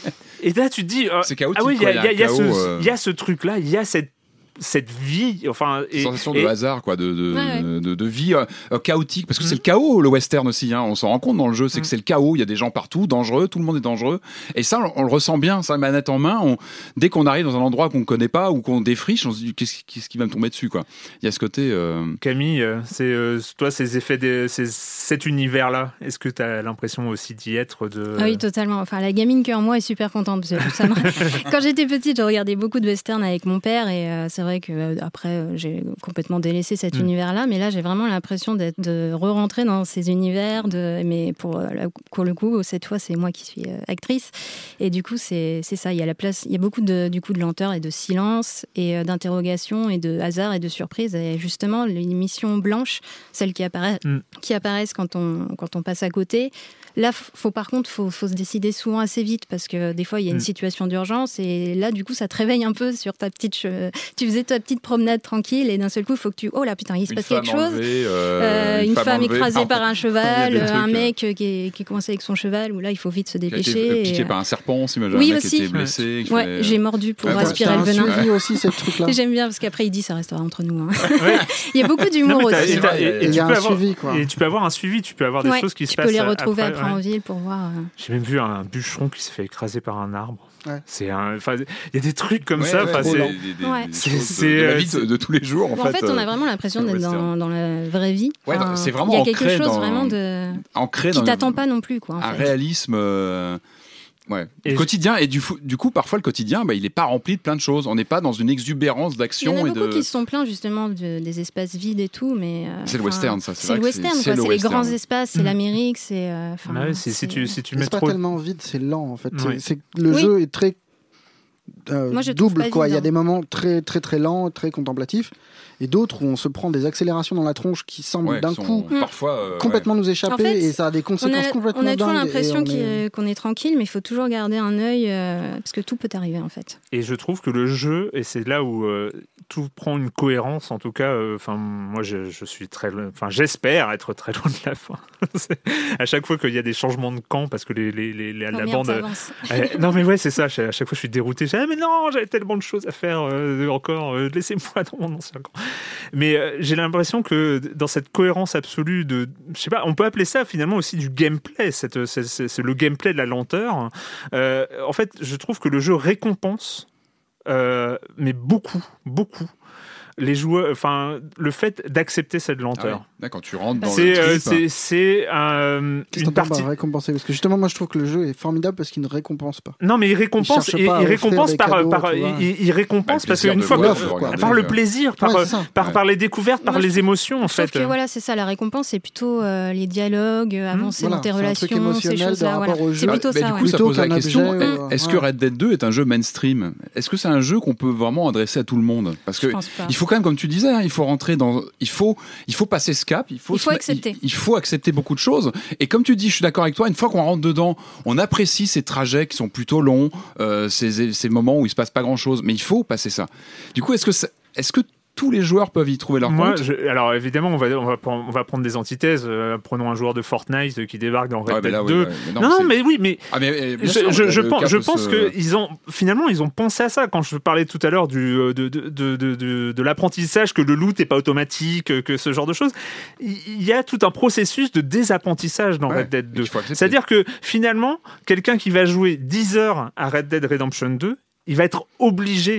et là tu te dis euh, c'est chaotique. Ah oui, il y, y, y, y, euh... y a ce truc-là, il y a cette cette vie, enfin, et, sensation et... de hasard, quoi, de de, ouais, de, de, de vie euh, chaotique, parce que mmh. c'est le chaos, le western aussi. Hein, on s'en rend compte dans le jeu, c'est mmh. que c'est le chaos. Il y a des gens partout, dangereux, tout le monde est dangereux, et ça, on, on le ressent bien, ça, manette en main. On, dès qu'on arrive dans un endroit qu'on connaît pas ou qu'on défriche, on se dit qu'est-ce, qu'est-ce qui va me tomber dessus, quoi. Il y a ce côté. Euh... Camille, c'est euh, toi ces effets, de, ces, cet univers-là. Est-ce que tu as l'impression aussi d'y être de... Ah oui, totalement. Enfin, la gamine qui en moi est super contente. Parce que ça me... Quand j'étais petite, je regardais beaucoup de westerns avec mon père, et euh, c'est vrai que euh, après. J'ai complètement délaissé cet mmh. univers-là, mais là, j'ai vraiment l'impression d'être, de re-rentrer dans ces univers. De, mais pour, pour le coup, cette fois, c'est moi qui suis actrice. Et du coup, c'est, c'est ça. Il y a la place, il y a beaucoup de, du coup, de lenteur et de silence, et d'interrogation, et de hasard et de surprise. Et justement, les missions blanches, celles qui apparaissent, mmh. qui apparaissent quand on, quand on passe à côté. Là, faut, par contre, il faut, faut se décider souvent assez vite, parce que des fois, il y a une mmh. situation d'urgence, et là, du coup, ça te réveille un peu sur ta petite... Che... Tu faisais ta petite promenade tranquille, et d'un seul coup, il faut que tu... Oh là, putain, il se une passe quelque chose. Enlevée, euh, euh, une, une femme, femme écrasée par un cheval, trucs, un mec euh... qui, est, qui est coincé avec son cheval, où là, il faut vite se dépêcher. Qui a été et... piqué par un serpent, si oui, un mec aussi. qui était blessé. Ouais, fait... j'ai mordu pour ouais, aspirer le venin. Suivi aussi, ce truc-là. J'aime bien, parce qu'après, il dit, ça restera entre nous. Hein. Ouais. Il y a beaucoup d'humour aussi. Et il y a un suivi, quoi. Et tu peux avoir un suivi, tu peux avoir des choses qui se passent. Tu peux les retrouver après en ville pour voir... J'ai même vu un bûcheron qui s'est fait écraser par un arbre. Ouais. C'est un, enfin, il y a des trucs comme ouais, ça. Ouais, c'est, des, des, ouais. des c'est, c'est de, de la vie de, de tous les jours. En, bon, fait, en fait, on a vraiment l'impression d'être dans, dans la vraie vie. Ouais, enfin, c'est vraiment il y a quelque chose dans, vraiment de ancré qui dans t'attend pas non plus, quoi. En un fait. réalisme. Euh... Ouais. Et le quotidien, et du, du coup, parfois le quotidien, bah, il n'est pas rempli de plein de choses. On n'est pas dans une exubérance d'action. Il y en a et beaucoup de... qui se sont plaints justement de, des espaces vides et tout, mais. Euh, c'est le western, ça. C'est, c'est vrai le western, c'est, quoi. c'est, c'est le les grands western. espaces, c'est mmh. l'Amérique, c'est. Euh, bah ouais, c'est, c'est... Si tu, si tu mets c'est trop... pas tellement vide, c'est lent en fait. Ouais. C'est, c'est, le oui. jeu est très euh, Moi, je double, quoi. Vide, il y a hein. des moments très très très lents, très contemplatifs, et d'autres où on se prend des accélérations dans la tronche qui semblent ouais, d'un coup parfois, euh, complètement ouais. nous échapper, en fait, et ça a des conséquences on a, complètement dingues. On a toujours dingues, l'impression est... qu'on est tranquille, mais il faut toujours garder un œil euh, parce que tout peut arriver en fait. Et je trouve que le jeu, et c'est là où euh, tout prend une cohérence, en tout cas, enfin euh, moi je, je suis très, enfin j'espère être très loin de la fin. À chaque fois qu'il y a des changements de camp, parce que les, les, les, les, la bande, euh, non mais ouais c'est ça. À chaque fois je suis dérouté. Je dis, ah, mais non, j'avais tellement de choses à faire euh, encore. Euh, laissez-moi dans mon ancien camp. Mais euh, j'ai l'impression que dans cette cohérence absolue de, je sais pas, on peut appeler ça finalement aussi du gameplay. Cette, c'est, c'est, c'est le gameplay de la lenteur. Euh, en fait, je trouve que le jeu récompense, euh, mais beaucoup, beaucoup. Les joueurs, enfin, le fait d'accepter cette lenteur. Ah oui. Quand tu rentres dans c'est, le euh, trip, c'est, c'est euh, Qu'est-ce une partie. Récompenser, parce que justement, moi, je trouve que le jeu est formidable parce qu'il ne récompense pas. Non, mais il récompense. Il, il récompense par, cadeaux, par, il, il récompense bah, parce qu'une fois, que, par le plaisir, par, ouais, par, ouais. par les découvertes, par moi, les émotions, en je fait. Que, voilà, c'est ça. La récompense, c'est plutôt euh, les dialogues, avancer voilà, dans tes relations, ces choses-là. Voilà. C'est plutôt ça. Du coup, ça pose la question. Est-ce que Red Dead deux est un jeu mainstream ? Est-ce que c'est un jeu qu'on peut vraiment adresser à tout le monde ? Parce que il faut quand même, comme tu disais, il faut rentrer dans, il faut, il faut passer ce cap, il faut, il faut accepter. Il, il faut accepter beaucoup de choses. Et comme tu dis, je suis d'accord avec toi. Une fois qu'on rentre dedans, on apprécie ces trajets qui sont plutôt longs, euh, ces, ces moments où il se passe pas grand-chose. Mais il faut passer ça. Du coup, est-ce que, ça, est-ce que tous les joueurs peuvent y trouver leur Moi, compte. Je, alors évidemment, on va, on, va, on va prendre des antithèses. Euh, prenons un joueur de Fortnite qui débarque dans Red Dead ah, deux. Oui, mais non, non, c'est... mais oui, mais, ah, mais je, sûr, je, je pense, je pense se... que ils ont finalement ils ont pensé à ça. Quand je parlais tout à l'heure du, de, de, de, de, de, de l'apprentissage, que le loot n'est pas automatique, que ce genre de choses, il y a tout un processus de désapprentissage dans ouais, Red Dead deux. C'est-à-dire que finalement, quelqu'un qui va jouer dix heures à Red Dead Redemption deux, il va être obligé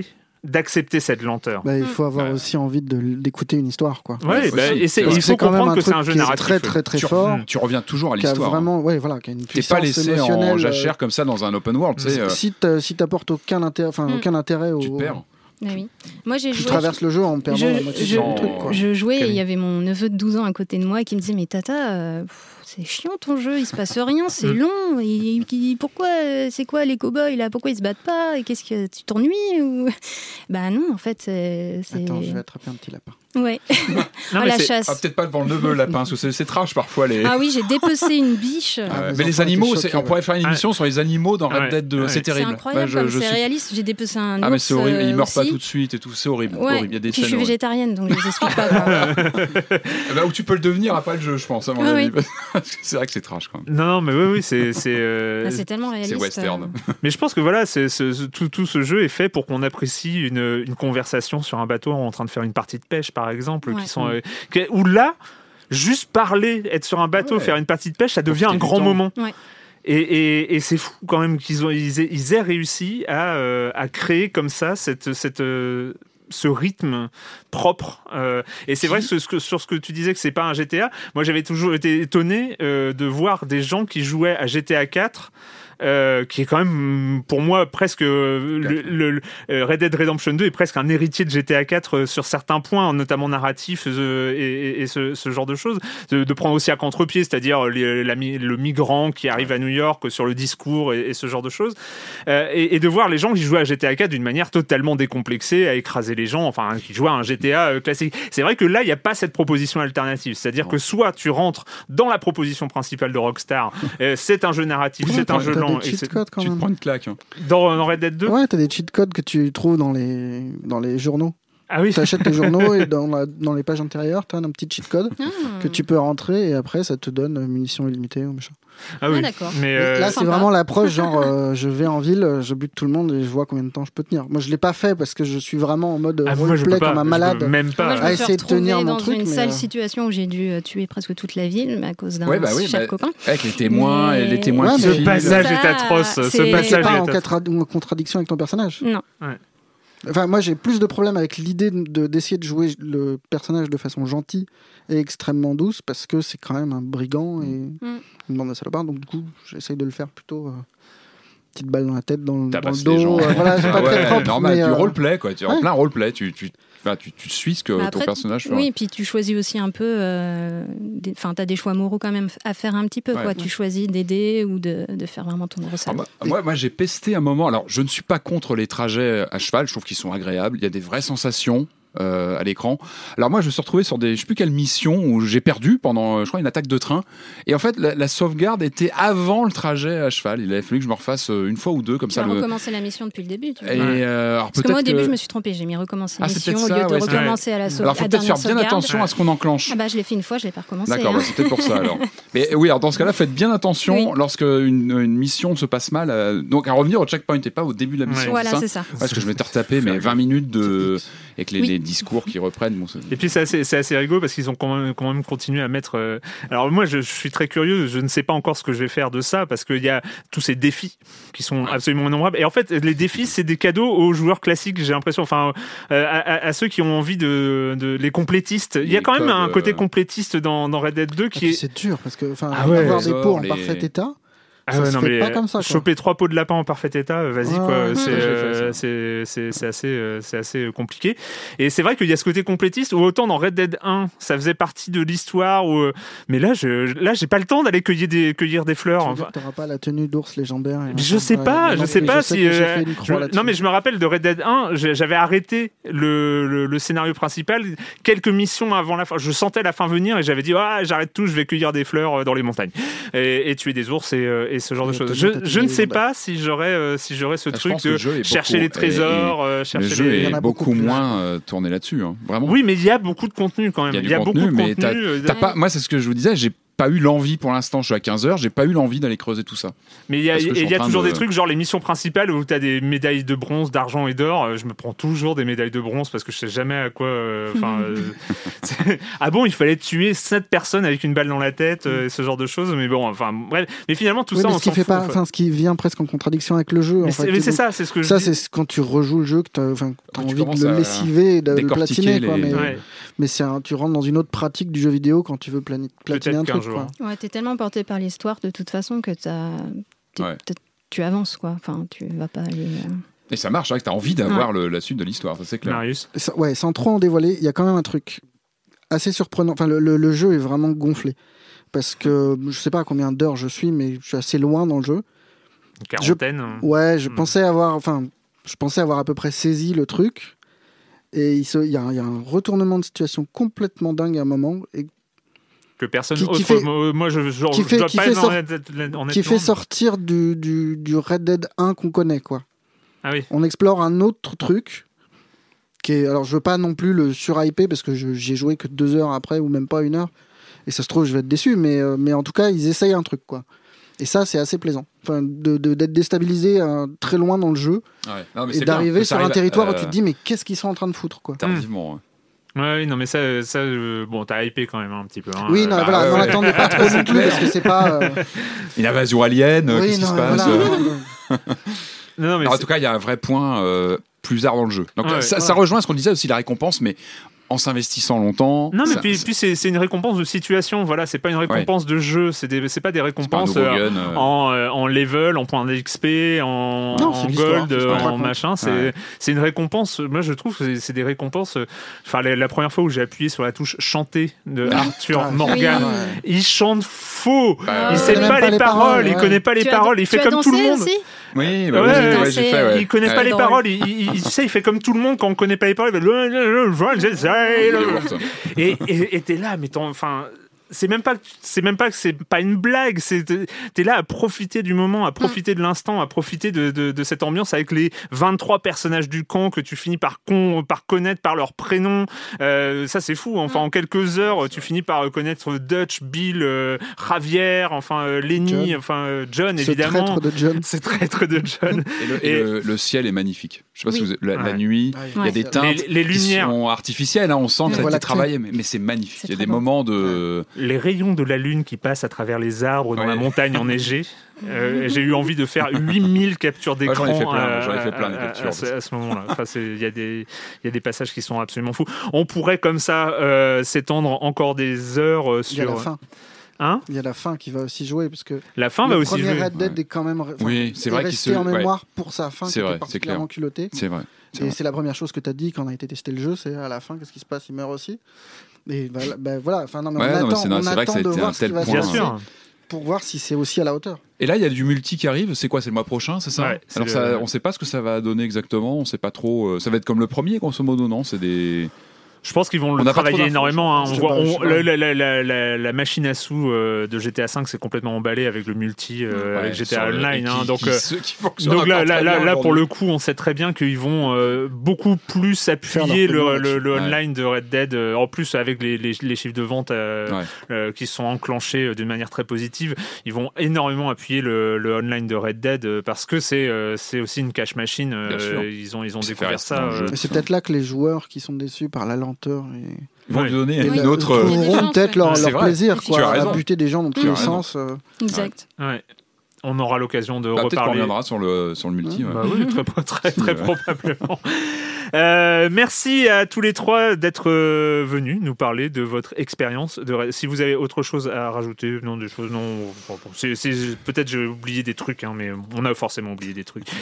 d'accepter cette lenteur. Bah, il faut avoir Ouais. aussi envie de, d'écouter une histoire, quoi. Ouais, bah, et c'est, Parce il que faut c'est quand même comprendre un que c'est truc un jeu qui est narratif. très très très tu, fort, tu reviens toujours à qui a l'histoire. vraiment, ouais, voilà, qui a une T'es puissance pas laissé émotionnelle. en jachère comme ça dans un open world. Tu sais, euh, Si t'a- si t'apportes aucun intérêt, enfin Mm. aucun intérêt au, tu te perds. Ah oui. Moi, j'ai tu joué. traverses le jeu en perdant Je- la moitié je- du truc, quoi. Je jouais et Camille. il y avait mon neveu de douze ans à côté de moi qui me disait mais tata, euh, pff, c'est chiant ton jeu, il se passe rien, c'est Mm. long. Et, et pourquoi, euh, c'est quoi les cow-boys là? Pourquoi ils se battent pas? Et qu'est-ce que tu t'ennuies ou... Bah non, en fait, c'est. c'est- Attends, je vais attraper un petit lapin. Ouais. Non, Oh, mais la c'est- chasse. Ah, peut-être pas devant le neveu, le lapin, parce que c'est, c'est trash parfois. Les... Ah oui, j'ai dépecé une biche. Ah ouais. mes Mais enfants les animaux, étaient c'est- choqués, on pourrait faire une ouais. émission sur les animaux dans Red Ouais. Dead deux. Ouais. C'est C'est terrible. incroyable, Ouais, je- comme je c'est suis- réaliste. J'ai dépecé un Ah mais ours, c'est horrible, euh, il meurt pas aussi. tout de suite et tout, c'est horrible. Ouais. horrible. Il y a des Puis je scènes. suis horribles. végétarienne, donc je les explique pas. quoi. Eh ben, ou tu peux le devenir après le jeu, je pense, à mon Ah avis. oui. Parce que c'est vrai que c'est trash quand même. Non, non, mais oui, oui, c'est. c'est, euh, Ah, c'est tellement réaliste. C'est western. euh. Mais je pense que voilà, c'est, c'est- c'est- tout, tout ce jeu est fait pour qu'on apprécie une, une conversation sur un bateau en train de faire une partie de pêche, par exemple, Ouais. qui sont, euh, que- où là, juste parler, être sur un bateau, Ouais. faire une partie de pêche, ça devient un Profiter du grand temps. moment. Ouais. Et, et, et c'est fou quand même qu'ils ont, ils aient, ils aient réussi à, euh, à créer comme ça cette, cette, euh, ce rythme propre. Euh, et c'est vrai que, ce, ce que sur ce que tu disais que c'est pas un G T A, moi j'avais toujours été étonné euh, de voir des gens qui jouaient à G T A quatre. Euh, qui est quand même pour moi presque euh, le, le- le- euh, Red Dead Redemption deux est presque un héritier de G T A quatre euh, sur certains points, notamment narratifs euh, et, et- et ce, ce genre de choses. De, de prendre aussi à contre-pied, c'est-à-dire les- la mi- le migrant qui arrive à New York euh, sur le discours et, et ce genre de choses. Euh, et, et de voir les gens qui jouaient à G T A quatre d'une manière totalement décomplexée, à écraser les gens, enfin qui jouaient à un G T A euh, classique. C'est vrai que là, il n'y a pas cette proposition alternative. C'est-à-dire que soit tu rentres dans la proposition principale de Rockstar, euh, c'est un jeu narratif, Ouais, c'est un t'as- jeu t'as lent. des et cheat c'est- codes quand Tu te même. prends une claque. hein. Dans, dans Red Dead deux Ouais, t'as des cheat codes que tu trouves dans les, dans les journaux. Ah oui. Tu achètes les journaux et dans, la, dans les pages intérieures, t'as un petit cheat code Ah. que tu peux rentrer et après ça te donne euh, munitions illimitées ou machin. Ah oui. Ah, d'accord. Mais euh, Là, c'est sympa. vraiment l'approche genre euh, je vais en ville, je bute tout le monde et je vois combien de temps je peux tenir. Moi, je l'ai pas fait parce que je suis vraiment en mode ah, moi, je roleplay peux pas, comme un je malade. peux même Moi, pas. je à me suis essayer de retrouvée tenir mon dans truc, une mais, sale euh, situation où j'ai dû euh, tuer presque toute la ville mais à cause d'un Ouais, bah oui, cher bah, copain. avec les témoins et les Mais- témoins Ouais, qui mais- Ce filent. passage Ça, est atroce. Ce c'est- C'est passage pas est en, atroce. contra- en contradiction avec ton personnage. Non. Enfin, moi, j'ai plus de problèmes avec l'idée de, d'essayer de jouer le personnage de façon gentille et extrêmement douce parce que c'est quand même un brigand et Mm. une bande de salopards. Donc, du coup, j'essaye de le faire plutôt euh, petite balle dans la tête, dans, le- dans le Tabasser dos. les gens. euh, voilà, c'est Ah pas très ouais, propre. normal, mais, du euh, roleplay, quoi. Tu es en ouais. plein roleplay, tu, tu, enfin, tu, tu suis ce que Bah ton après, personnage fait. Oui, puis tu choisis aussi un peu. euh, des- Enfin, t'as des choix moraux quand même à faire un petit peu. Ouais. Quoi. Tu choisis d'aider ou de, de faire vraiment ton gros Ah, sale. moi, moi, moi, j'ai pesté un moment. Alors, je ne suis pas contre les trajets à cheval. Je trouve qu'ils sont agréables. Il y a des vraies sensations euh, à l'écran. Alors moi, je me suis retrouvé sur des, je sais plus quelle mission où j'ai perdu pendant, je crois, une attaque de train. Et en fait, la, la sauvegarde était avant le trajet à cheval. Il avait fallu que je me refasse euh, une fois ou deux comme Tu ça. as le- recommencé la mission depuis le début. Tu vois. Et euh, alors Parce que peut-être moi, au début, que- je me suis trompée. J'ai mis recommencer la Ah, c'est mission peut-être au ça, lieu de ouais, c'est recommencer à la sauvegarde. Alors faut peut-être faire bien attention à ce qu'on enclenche. Ah bah, je l'ai fait une fois, je l'ai pas recommencé. D'accord, hein. bah, c'est peut-être pour ça alors. Mais oui, alors dans ce cas-là, faites bien attention Oui. lorsque une, une mission se passe mal. euh, donc à revenir au checkpoint et pas au début de la mission. Voilà, c'est c'est ça. ça. Parce que je m'étais retapé mais vingt minutes de avec les, Oui. les discours qui reprennent. Bon, c'est- Et puis c'est assez, c'est assez rigolo parce qu'ils ont quand même, quand même continué à mettre. euh, Alors moi, je, je suis très curieux. Je ne sais pas encore ce que je vais faire de ça parce qu'il y a tous ces défis qui sont absolument innombrables. Et en fait, les défis, c'est des cadeaux aux joueurs classiques. J'ai l'impression, enfin, euh, à, à- à ceux qui ont envie de, de les complétistes. Il y a Les quand même codes, un côté euh, complétiste dans, dans Red Dead deux Et qui puis est. c'est dur parce que enfin, Ah ouais, avoir les des pots en ors, les- parfait état, Ah ça ouais, se non, fait mais pas comme ça. Quoi. choper trois pots de lapin en parfait état, euh, vas-y Ouais, quoi. ouais, C'est, ouais, j'ai euh, fait c'est, c'est, c'est assez, euh, c'est assez compliqué. Et c'est vrai qu'il y a ce côté complétiste où autant dans Red Dead un, ça faisait partie de l'histoire. Où, euh, mais là, je, là, j'ai pas le temps d'aller cueillir des, cueillir des fleurs. Tu veux Enfin, dire que t'auras pas la tenue d'ours légendaire. et je machin. sais Ouais, pas, non, je mais sais pas sais si. que j'ai euh, fait une je croix me- là-dessus. non, mais je me rappelle de Red Dead un, j'ai- j'avais arrêté le, le, le scénario principal quelques missions avant la fin. Je sentais la fin venir et j'avais dit ah j'arrête tout, je vais cueillir des fleurs euh, dans les montagnes et, et tuer des ours et, euh, et ce genre de Et choses. obtenir Je, ta tenue je ne sais légendaire. pas si j'aurais euh, si j'aurais ce Ah, je truc pense que de le jeu est chercher beaucoup- les trésors, euh, Le chercher jeu les. Il y est en a beaucoup beaucoup plus. moins euh, tourné là-dessus, hein. Vraiment. Oui, mais il y a beaucoup de contenu quand même. Il y a du contenu, beaucoup de mais contenu. t'as- euh, T'as pas, moi, c'est ce que je vous disais. J'ai pas eu l'envie pour l'instant. Je suis à quinze heures, j'ai pas eu l'envie d'aller creuser tout ça. Mais il y a, Parce que je suis il y a en train toujours de- des trucs, genre les missions principales où tu as des médailles de bronze, d'argent et d'or. Euh, Je me prends toujours des médailles de bronze parce que je sais jamais à quoi. Enfin, euh, c'est- ah bon, il fallait tuer sept personnes avec une balle dans la tête, euh, ce genre de choses. Mais bon, enfin, bref. Mais finalement, tout Oui, ça, mais on ce qui s'en fait fout, pas, en fait. enfin, ce qui vient presque en contradiction avec le jeu. Mais en c'est fait. mais c'est Donc, ça, c'est ce que je ça, dis. c'est quand tu rejoues le jeu que t'as, enfin, t'as Quand tu envie commences de le à lessiver et de le décortiquer platiner, quoi. les- Mais, Ouais. mais c'est un- tu rentres dans une autre pratique du jeu vidéo quand tu veux plani- platiner un Peut-être qu'un truc, jour. quoi. Ouais, t'es tellement porté par l'histoire de toute façon que t'as, t'es- Ouais. t'es- tu avances quoi. Enfin, tu vas pas aller. euh, Et ça marche, c'est vrai que t'as envie d'avoir le- la suite de l'histoire, ça c'est clair. Marius. Et ça- ouais, sans trop en dévoiler, il y a quand même un truc assez surprenant. Enfin, le, le- le jeu est vraiment gonflé. Parce que je sais pas à combien d'heures je suis, mais je suis assez loin dans le jeu. Une quarantaine. hein. Ouais, je Hmm. pensais avoir, enfin, je pensais avoir à peu près saisi le truc. Et il se- il y, a un- il y a un retournement de situation complètement dingue à un moment, et Que personne Qui- qui autre. fait- moi, moi, je, genre, qui je fait- dois qui pas fait être sor- honnête- honnêtement. qui fait sortir du, du, du Red Dead un qu'on connaît, quoi. Ah oui. On explore un autre truc qui est, alors je veux pas non plus le surhyper parce que je- j'y ai joué que deux heures après ou même pas une heure, et ça se trouve je vais être déçu, mais euh, mais en tout cas ils essayent un truc, quoi. Et ça c'est assez plaisant, enfin de, de- d'être déstabilisé euh, très loin dans le jeu Ouais. Non, mais et c'est bien d'arriver que ça sur un arrive, territoire où euh, tu te dis mais qu'est-ce qu'ils sont en train de foutre, quoi. Tardivement. ouais. Ouais, oui, non, mais ça, ça euh, bon, t'as hypé quand même hein, un petit peu. hein. Oui, non, Euh, voilà, ouais, n'en ouais. attendez pas trop non plus parce que c'est pas. euh, Une invasion alien, euh, oui, qu'est-ce qui non, se passe voilà. euh Non, non, mais Alors, En c'est- tout cas, il y a un vrai point euh, plus art dans le jeu. Donc Ouais, ça, ouais. ça rejoint ce qu'on disait aussi, la récompense, mais en s'investissant longtemps. Non, mais ça- puis, ça- puis c'est, c'est une récompense de situation. Voilà, c'est pas une récompense de jeu. C'est, des, c'est pas des c'est pas un récompenses nouveau euh, gun, euh, en, euh, en level, en points d'X P, en, Non, en c'est de l'histoire, gold, c'est ce qu'on euh, te en raconte. machin. C'est, Ouais. c'est une récompense. Moi, je trouve que c'est, c'est des récompenses. euh, Enfin, la, la première fois où j'ai appuyé sur la touche chanter de Arthur Ah, Morgan, oui. il chante faux. Bah, il euh, sait connaît pas même pas les les paroles. paroles, Il ouais. connaît pas les Tu as- paroles. Il fait tu as comme tout le dansé monde. aussi Oui, bah, Ouais, oui, ouais, ouais, j'ai fait, ouais. Il connaît Ouais. pas les drôle. paroles. Il, il- il- tu sais, il fait comme tout le monde quand on connaît pas les paroles. Il fait Il est bon, ça. et et et t'es là, mais t'en- enfin. C'est même pas, que- c'est même pas que c'est pas une blague. C'est t'es t'es là à profiter du moment, à profiter de l'instant, à profiter de, de, de cette ambiance avec les vingt-trois personnages du camp que tu finis par con, par connaître par leur prénom. Euh, ça c'est fou. Enfin, en quelques heures, tu finis par connaître Dutch, Bill, euh, Javier, enfin euh, Lenny, John. enfin euh, John Ce évidemment. traître de John. Ce traître de John. Et, le, et Et- le- le ciel est magnifique. Je sais pas Oui. si vous la, la Ouais. nuit, il y a Ouais. des teintes Les- les qui lumières. sont artificielles. Hein, on sent que Ouais. ça a Voilà, été travaillé, mais, mais c'est magnifique. C'est Il y a très des beau. moments de. Les rayons de la lune qui passent à travers les arbres dans Ouais. la montagne enneigée. Euh, j'ai eu envie de faire huit mille captures Ouais, d'écran j'en ai fait plein, euh, j'en ai fait plein, de à- à- captures. à, ce- à ce moment-là. Enfin, c'est- il y a des il y a des passages qui sont absolument fous. On pourrait comme ça euh, s'étendre encore des heures euh, Il y a sur la fin. hein Il y a la fin qui va aussi jouer parce que la fin le va aussi premier jouer. Red Dead Ouais. est quand même enfin, Oui, c'est est vrai qu'il resté se- en ouais. mémoire pour sa fin C'est qui vrai, était c'est particulièrement culottée. C'est vrai. c'est Et vrai. c'est la première chose que tu as dit quand on a été tester le jeu, c'est à la fin, qu'est-ce qui se passe, il meurt aussi. Et voilà, ben voilà. Enfin, non, mais Ouais, on non, mais attend, c'est- non, on c'est vrai que attend ça a de été voir un ce qui tel va se point. Bien passer sûr. pour voir si c'est aussi à la hauteur. Et là, il y a du multi qui arrive. C'est quoi? C'est le mois prochain, c'est ça? Ouais, c'est Alors, le- ça, on sait pas ce que ça va donner exactement. On sait pas trop. euh, Ça va être comme le premier, grosso modo, non? C'est des. Je pense qu'ils vont le On n'a pas trop travailler d'infos, énormément. hein. je On sais voit, pas, je on- sais pas. la, la- la- la- la machine à sous euh, de G T A cinq s'est complètement emballée avec le multi euh, Ouais, avec G T A sur le- Online. et hein. qui- donc qui euh, se- qui fonctionne Donc là, encore là, très là, bien là, pour aujourd'hui. le coup, on sait très bien qu'ils vont euh, beaucoup plus Faire appuyer leur le, pognon le, le là-dessus. online de Red Dead. euh, en plus, avec les, les, les chiffres de vente euh, Ouais. euh, qui sont enclenchés euh, d'une manière très positive, ils vont énormément appuyer le, le online de Red Dead euh, parce que c'est euh, c'est aussi une cash machine. euh, Bien sûr. ils ont ils ont C'est découvert faire rester ça. dans le jeu. euh, Et c'est peut-être là que les joueurs qui sont déçus par la lenteur et, Ils vont Ouais. lui donner et Oui. une la- autre. Il y a des trouveront chances, peut-être ouais. leur, C'est leur vrai. plaisir Tu quoi, as raison. à buter des gens dans tous Tu as les raison. sens. euh. Exact. ouais. On aura l'occasion de Bah, peut-être qu'on reparler. reviendra sur le, sur le multi. ouais. Bah oui, très, très, très Ouais. probablement. Euh, merci à tous les trois d'être euh, venus nous parler de votre expérience. De... Si vous avez autre chose à rajouter, non, des choses, non. Bon, bon, c'est, c'est... Peut-être j'ai oublié des trucs, hein, mais on a forcément oublié des trucs.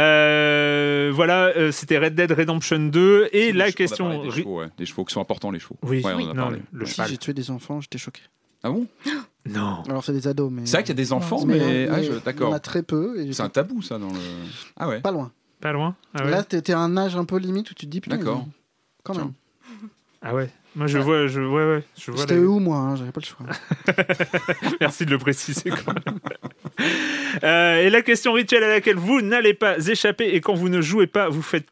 Euh, voilà, euh, c'était Red Dead Redemption deux et Si, la les chevaux, question. on a parlé des chevaux, ouais. Des chevaux qui sont importants, les chevaux. Oui, Ouais, on oui, en a non, parlé. le Si cheval. j'ai tué des enfants, j'étais choqué. Ah bon? Non. Alors c'est des ados, mais C'est vrai qu'il y a des enfants, mais, mais. Ah, mais je- il y en D'accord. a très peu. Et C'est j'étais un tabou, ça, dans le. Ah ouais. pas loin. Pas loin. Ah ouais. Là, t'étais à un âge un peu limite où tu te dis putain. D'accord. ils- Quand même. Ah ouais. Moi, je vois, je, ouais, ouais, je vois. J'étais la- où moi hein, j'avais pas le choix. Merci de le préciser quand même. Euh, et la question rituelle à laquelle vous n'allez pas échapper, et quand vous ne jouez pas, vous faites quoi,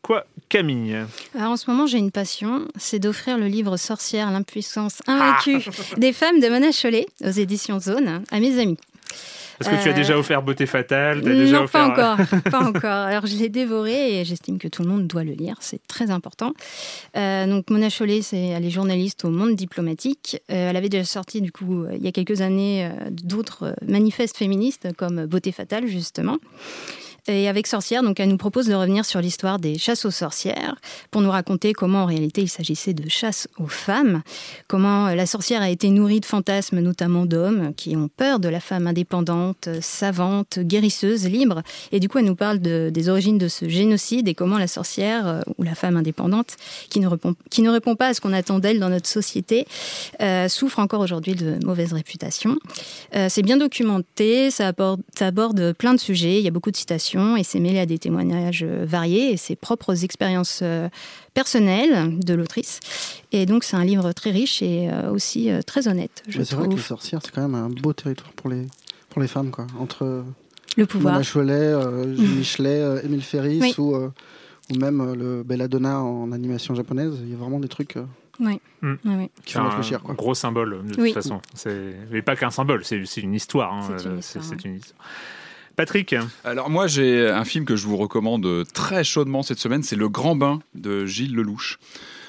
Camille. Alors, en ce moment, j'ai une passion, c'est d'offrir le livre Sorcière, l'impuissance invaincue ah des femmes de Mona Chollet aux éditions Zone à mes amis. Est-ce que euh... tu as déjà offert Beauté Fatale? T'as Non, déjà pas offert... encore, pas encore. Alors, je l'ai dévoré et j'estime que tout le monde doit le lire, c'est très important. Euh, donc, Mona Chollet, c'est, elle est journaliste au Monde diplomatique. Euh, elle avait déjà sorti, du coup, il y a quelques années, euh, d'autres manifestes féministes, comme Beauté Fatale, justement. Et avec Sorcière, donc, elle nous propose de revenir sur l'histoire des chasses aux sorcières pour nous raconter comment, en réalité, il s'agissait de chasse aux femmes, comment la sorcière a été nourrie de fantasmes, notamment d'hommes qui ont peur de la femme indépendante, savante, guérisseuse, libre. Et du coup, elle nous parle de, des origines de ce génocide et comment la sorcière, euh, ou la femme indépendante, qui ne répond, qui ne répond pas à ce qu'on attend d'elle dans notre société, euh, souffre encore aujourd'hui de mauvaise réputation. Euh, c'est bien documenté, ça aborde, ça aborde plein de sujets, il y a beaucoup de citations, et c'est mêlé à des témoignages variés et ses propres expériences personnelles de l'autrice. Et donc, c'est un livre très riche et aussi très honnête, je Mais c'est trouve. vrai que les sorcières, c'est quand même un beau territoire pour les, pour les femmes, quoi. Entre le pouvoir. Mona Chollet, euh, Jules Michelet, euh, Émile Ferris oui. ou, euh, ou même euh, le Belladonna en animation japonaise. Il y a vraiment des trucs... Euh... Oui. Mmh. Oui, oui. Qui font réfléchir, quoi. Un gros symbole, de toute oui. façon. C'est... Mais pas qu'un symbole, c'est, c'est une histoire. Hein. C'est, une histoire, c'est, ouais. c'est une histoire. Patrick. Alors moi j'ai un film que je vous recommande très chaudement cette semaine, c'est Le Grand Bain de Gilles Lelouch.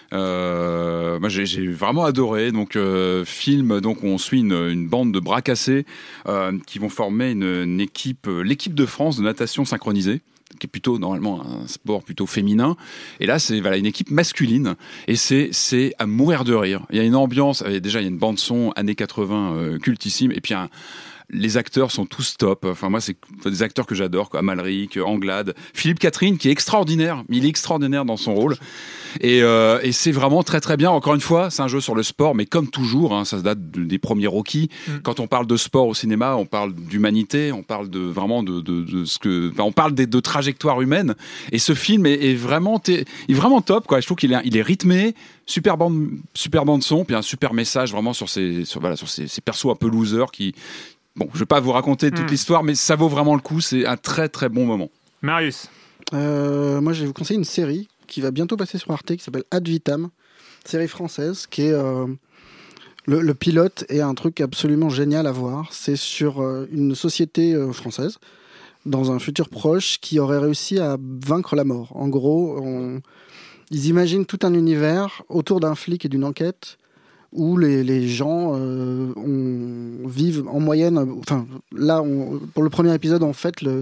Euh, moi j'ai, j'ai vraiment adoré. Donc euh, film, donc on suit une, une bande de bras cassés euh, qui vont former une, une équipe, l'équipe de France de natation synchronisée, qui est plutôt normalement un sport plutôt féminin, et là c'est voilà une équipe masculine, et c'est c'est à mourir de rire. Il y a une ambiance, déjà il y a une bande son années quatre-vingts euh, cultissime, et puis un les acteurs sont tous top. Enfin, moi, c'est des acteurs que j'adore, quoi. Amalric, Anglade, Philippe Catherine, qui est extraordinaire. Il est extraordinaire dans son rôle. Et, euh, et c'est vraiment très, très bien. Encore une fois, c'est un jeu sur le sport, mais comme toujours, hein, ça se date de, des premiers Rocky. Mm. Quand on parle de sport au cinéma, on parle d'humanité, on parle de vraiment de, de, de ce que, enfin, on parle des, de trajectoires humaines. Et ce film est, est vraiment, t- il est vraiment top, quoi. Je trouve qu'il est, il est rythmé. Super bande, super bande son, puis un super message vraiment sur ces, sur, voilà, sur ces, ces persos un peu losers qui, bon, je ne vais pas vous raconter toute mmh. l'histoire, mais ça vaut vraiment le coup. C'est un très, très bon moment. Marius. euh, Moi, je vais vous conseiller une série qui va bientôt passer sur Arte, qui s'appelle Ad Vitam, série française, qui est... Euh, le, le pilote est un truc absolument génial à voir. C'est sur euh, une société euh, française, dans un futur proche, qui aurait réussi à vaincre la mort. En gros, on... ils imaginent tout un univers autour d'un flic et d'une enquête où les, les gens euh, on, vivent en moyenne... Enfin, là, on, pour le premier épisode, on fête le,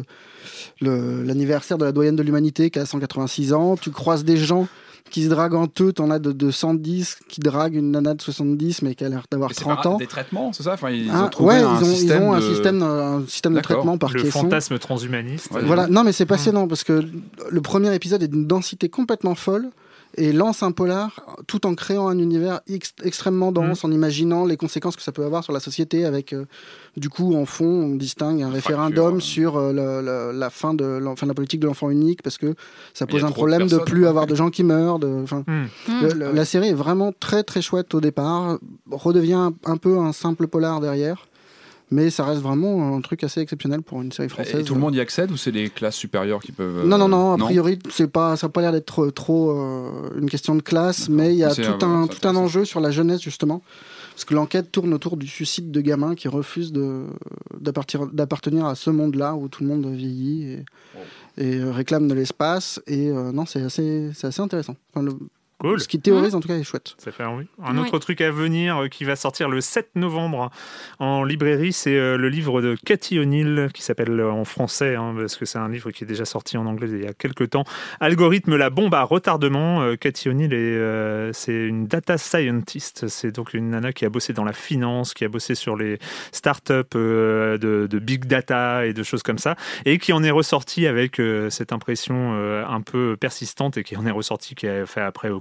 le, l'anniversaire de la doyenne de l'humanité qui a cent quatre-vingt-six ans. Tu croises des gens qui se draguent en eux. T'en as de, de cent dix qui draguent une nana de soixante-dix, mais qui a l'air d'avoir trente ans. C'est des traitements, c'est ça, enfin, ils ah, ont trouvé ouais, un, ils ont, système ils ont un de... système, un système de traitement par le caisson. Le fantasme transhumaniste. Ouais, voilà. Non, mais c'est passionnant, mmh. parce que le premier épisode est d'une densité complètement folle, et lance un polar tout en créant un univers ex- extrêmement dense, mmh. en imaginant les conséquences que ça peut avoir sur la société, avec euh, du coup en fond on distingue un référendum sur euh, la, la, la, fin de, la fin de la politique de l'enfant unique, parce que ça pose un problème de, de plus avoir de gens qui meurent. De, mmh. le, le, la série est vraiment très très chouette au départ, redevient un, un peu un simple polar derrière. Mais ça reste vraiment un truc assez exceptionnel pour une série française. Et tout le monde y accède ou c'est les classes supérieures qui peuvent... Non, non, non, a priori, c'est pas, ça n'a pas l'air d'être trop, trop euh, une question de classe, D'accord. mais il y a c'est tout, un, tout un enjeu sur la jeunesse, justement. Parce que l'enquête tourne autour du suicide de gamins qui refusent de, d'appartenir à ce monde-là où tout le monde vieillit et, oh. et réclame de l'espace. Et euh, non, c'est assez, c'est assez intéressant. Enfin, le, Cool. Ce qui théorise, mmh. en tout cas, est chouette. Ça fait envie. Un autre oui. truc à venir euh, qui va sortir le sept novembre en librairie, c'est euh, le livre de Cathy O'Neill qui s'appelle euh, en français, hein, parce que c'est un livre qui est déjà sorti en anglais il y a quelques temps. Algorithme, la bombe à retardement. Euh, Cathy O'Neill, est, euh, c'est une data scientist. C'est donc une nana qui a bossé dans la finance, qui a bossé sur les startups euh, de, de big data et de choses comme ça, et qui en est ressortie avec euh, cette impression euh, un peu persistante et qui en est ressortie, qui a fait après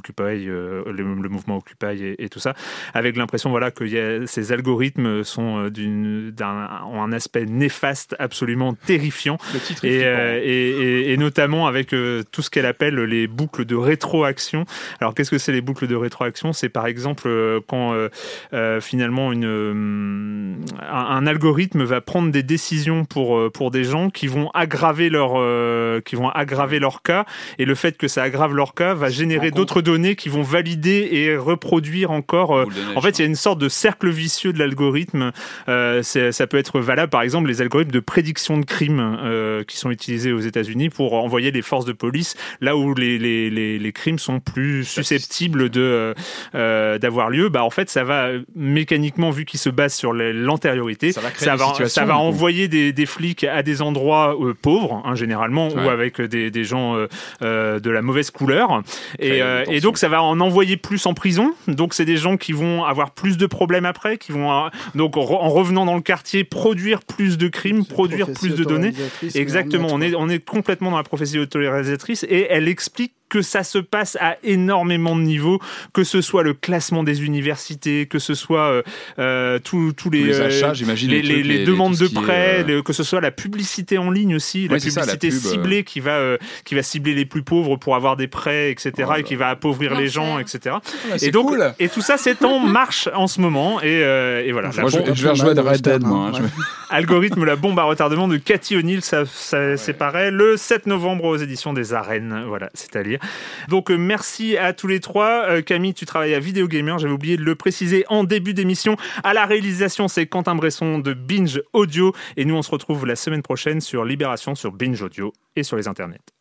Occupy, euh, le, le mouvement Occupy et, et tout ça, avec l'impression voilà que y a, ces algorithmes sont d'une, d'un, ont un aspect néfaste, absolument terrifiant, et, euh, et, et, et notamment avec euh, tout ce qu'elle appelle les boucles de rétroaction. Alors qu'est-ce que c'est les boucles de rétroaction ? C'est par exemple euh, quand euh, euh, finalement une, euh, un, un algorithme va prendre des décisions pour euh, pour des gens qui vont aggraver leur euh, qui vont aggraver leur cas, et le fait que ça aggrave leur cas va générer d'autres données qui vont valider et reproduire encore. Euh, en fait, il y a une sorte de cercle vicieux de l'algorithme. Euh, c'est, ça peut être valable, par exemple, les algorithmes de prédiction de crimes euh, qui sont utilisés aux États-Unis pour envoyer les forces de police là où les les les, les crimes sont plus susceptibles de euh, d'avoir lieu. Bah en fait, ça va mécaniquement, vu qu'il se base sur l'antériorité, ça va, ça va, ça va envoyer des, des flics à des endroits euh, pauvres, hein, généralement, ouais. ou avec des, des gens euh, euh, de la mauvaise couleur. Et, euh, et donc, ça va en envoyer plus en prison. Donc, c'est des gens qui vont avoir plus de problèmes après, qui vont, euh, donc, en revenant dans le quartier, produire plus de crimes, c'est produire plus de données. Exactement. On est, on est complètement dans la prophétie autoritatrice, et elle explique que ça se passe à énormément de niveaux, que ce soit le classement des universités, que ce soit euh, euh, tous tous les, les achats, j'imagine, les, les, les, les demandes les, de prêts, est, euh... que ce soit la publicité en ligne aussi, ouais, la publicité ça, la pub, ciblée euh... qui va euh, qui va cibler les plus pauvres pour avoir des prêts, et cetera, oh, et qui va appauvrir non, les gens, et cetera. Ah, et donc, cool. et tout ça, c'est en marche en ce moment, et, euh, et voilà. Moi, je, je vais rejouer à Red Dead, moi. Ouais. Algorithme, la bombe à retardement de Cathy O'Neill, ça, ça ouais. c'est pareil, le sept novembre aux éditions des Arènes. Voilà, c'est à lire. Donc, euh, merci à tous les trois. Euh, Camille, tu travailles à Vidéo Gamer, j'avais oublié de le préciser en début d'émission. À la réalisation, c'est Quentin Bresson de Binge Audio. Et nous, on se retrouve la semaine prochaine sur Libération, sur Binge Audio et sur les internets.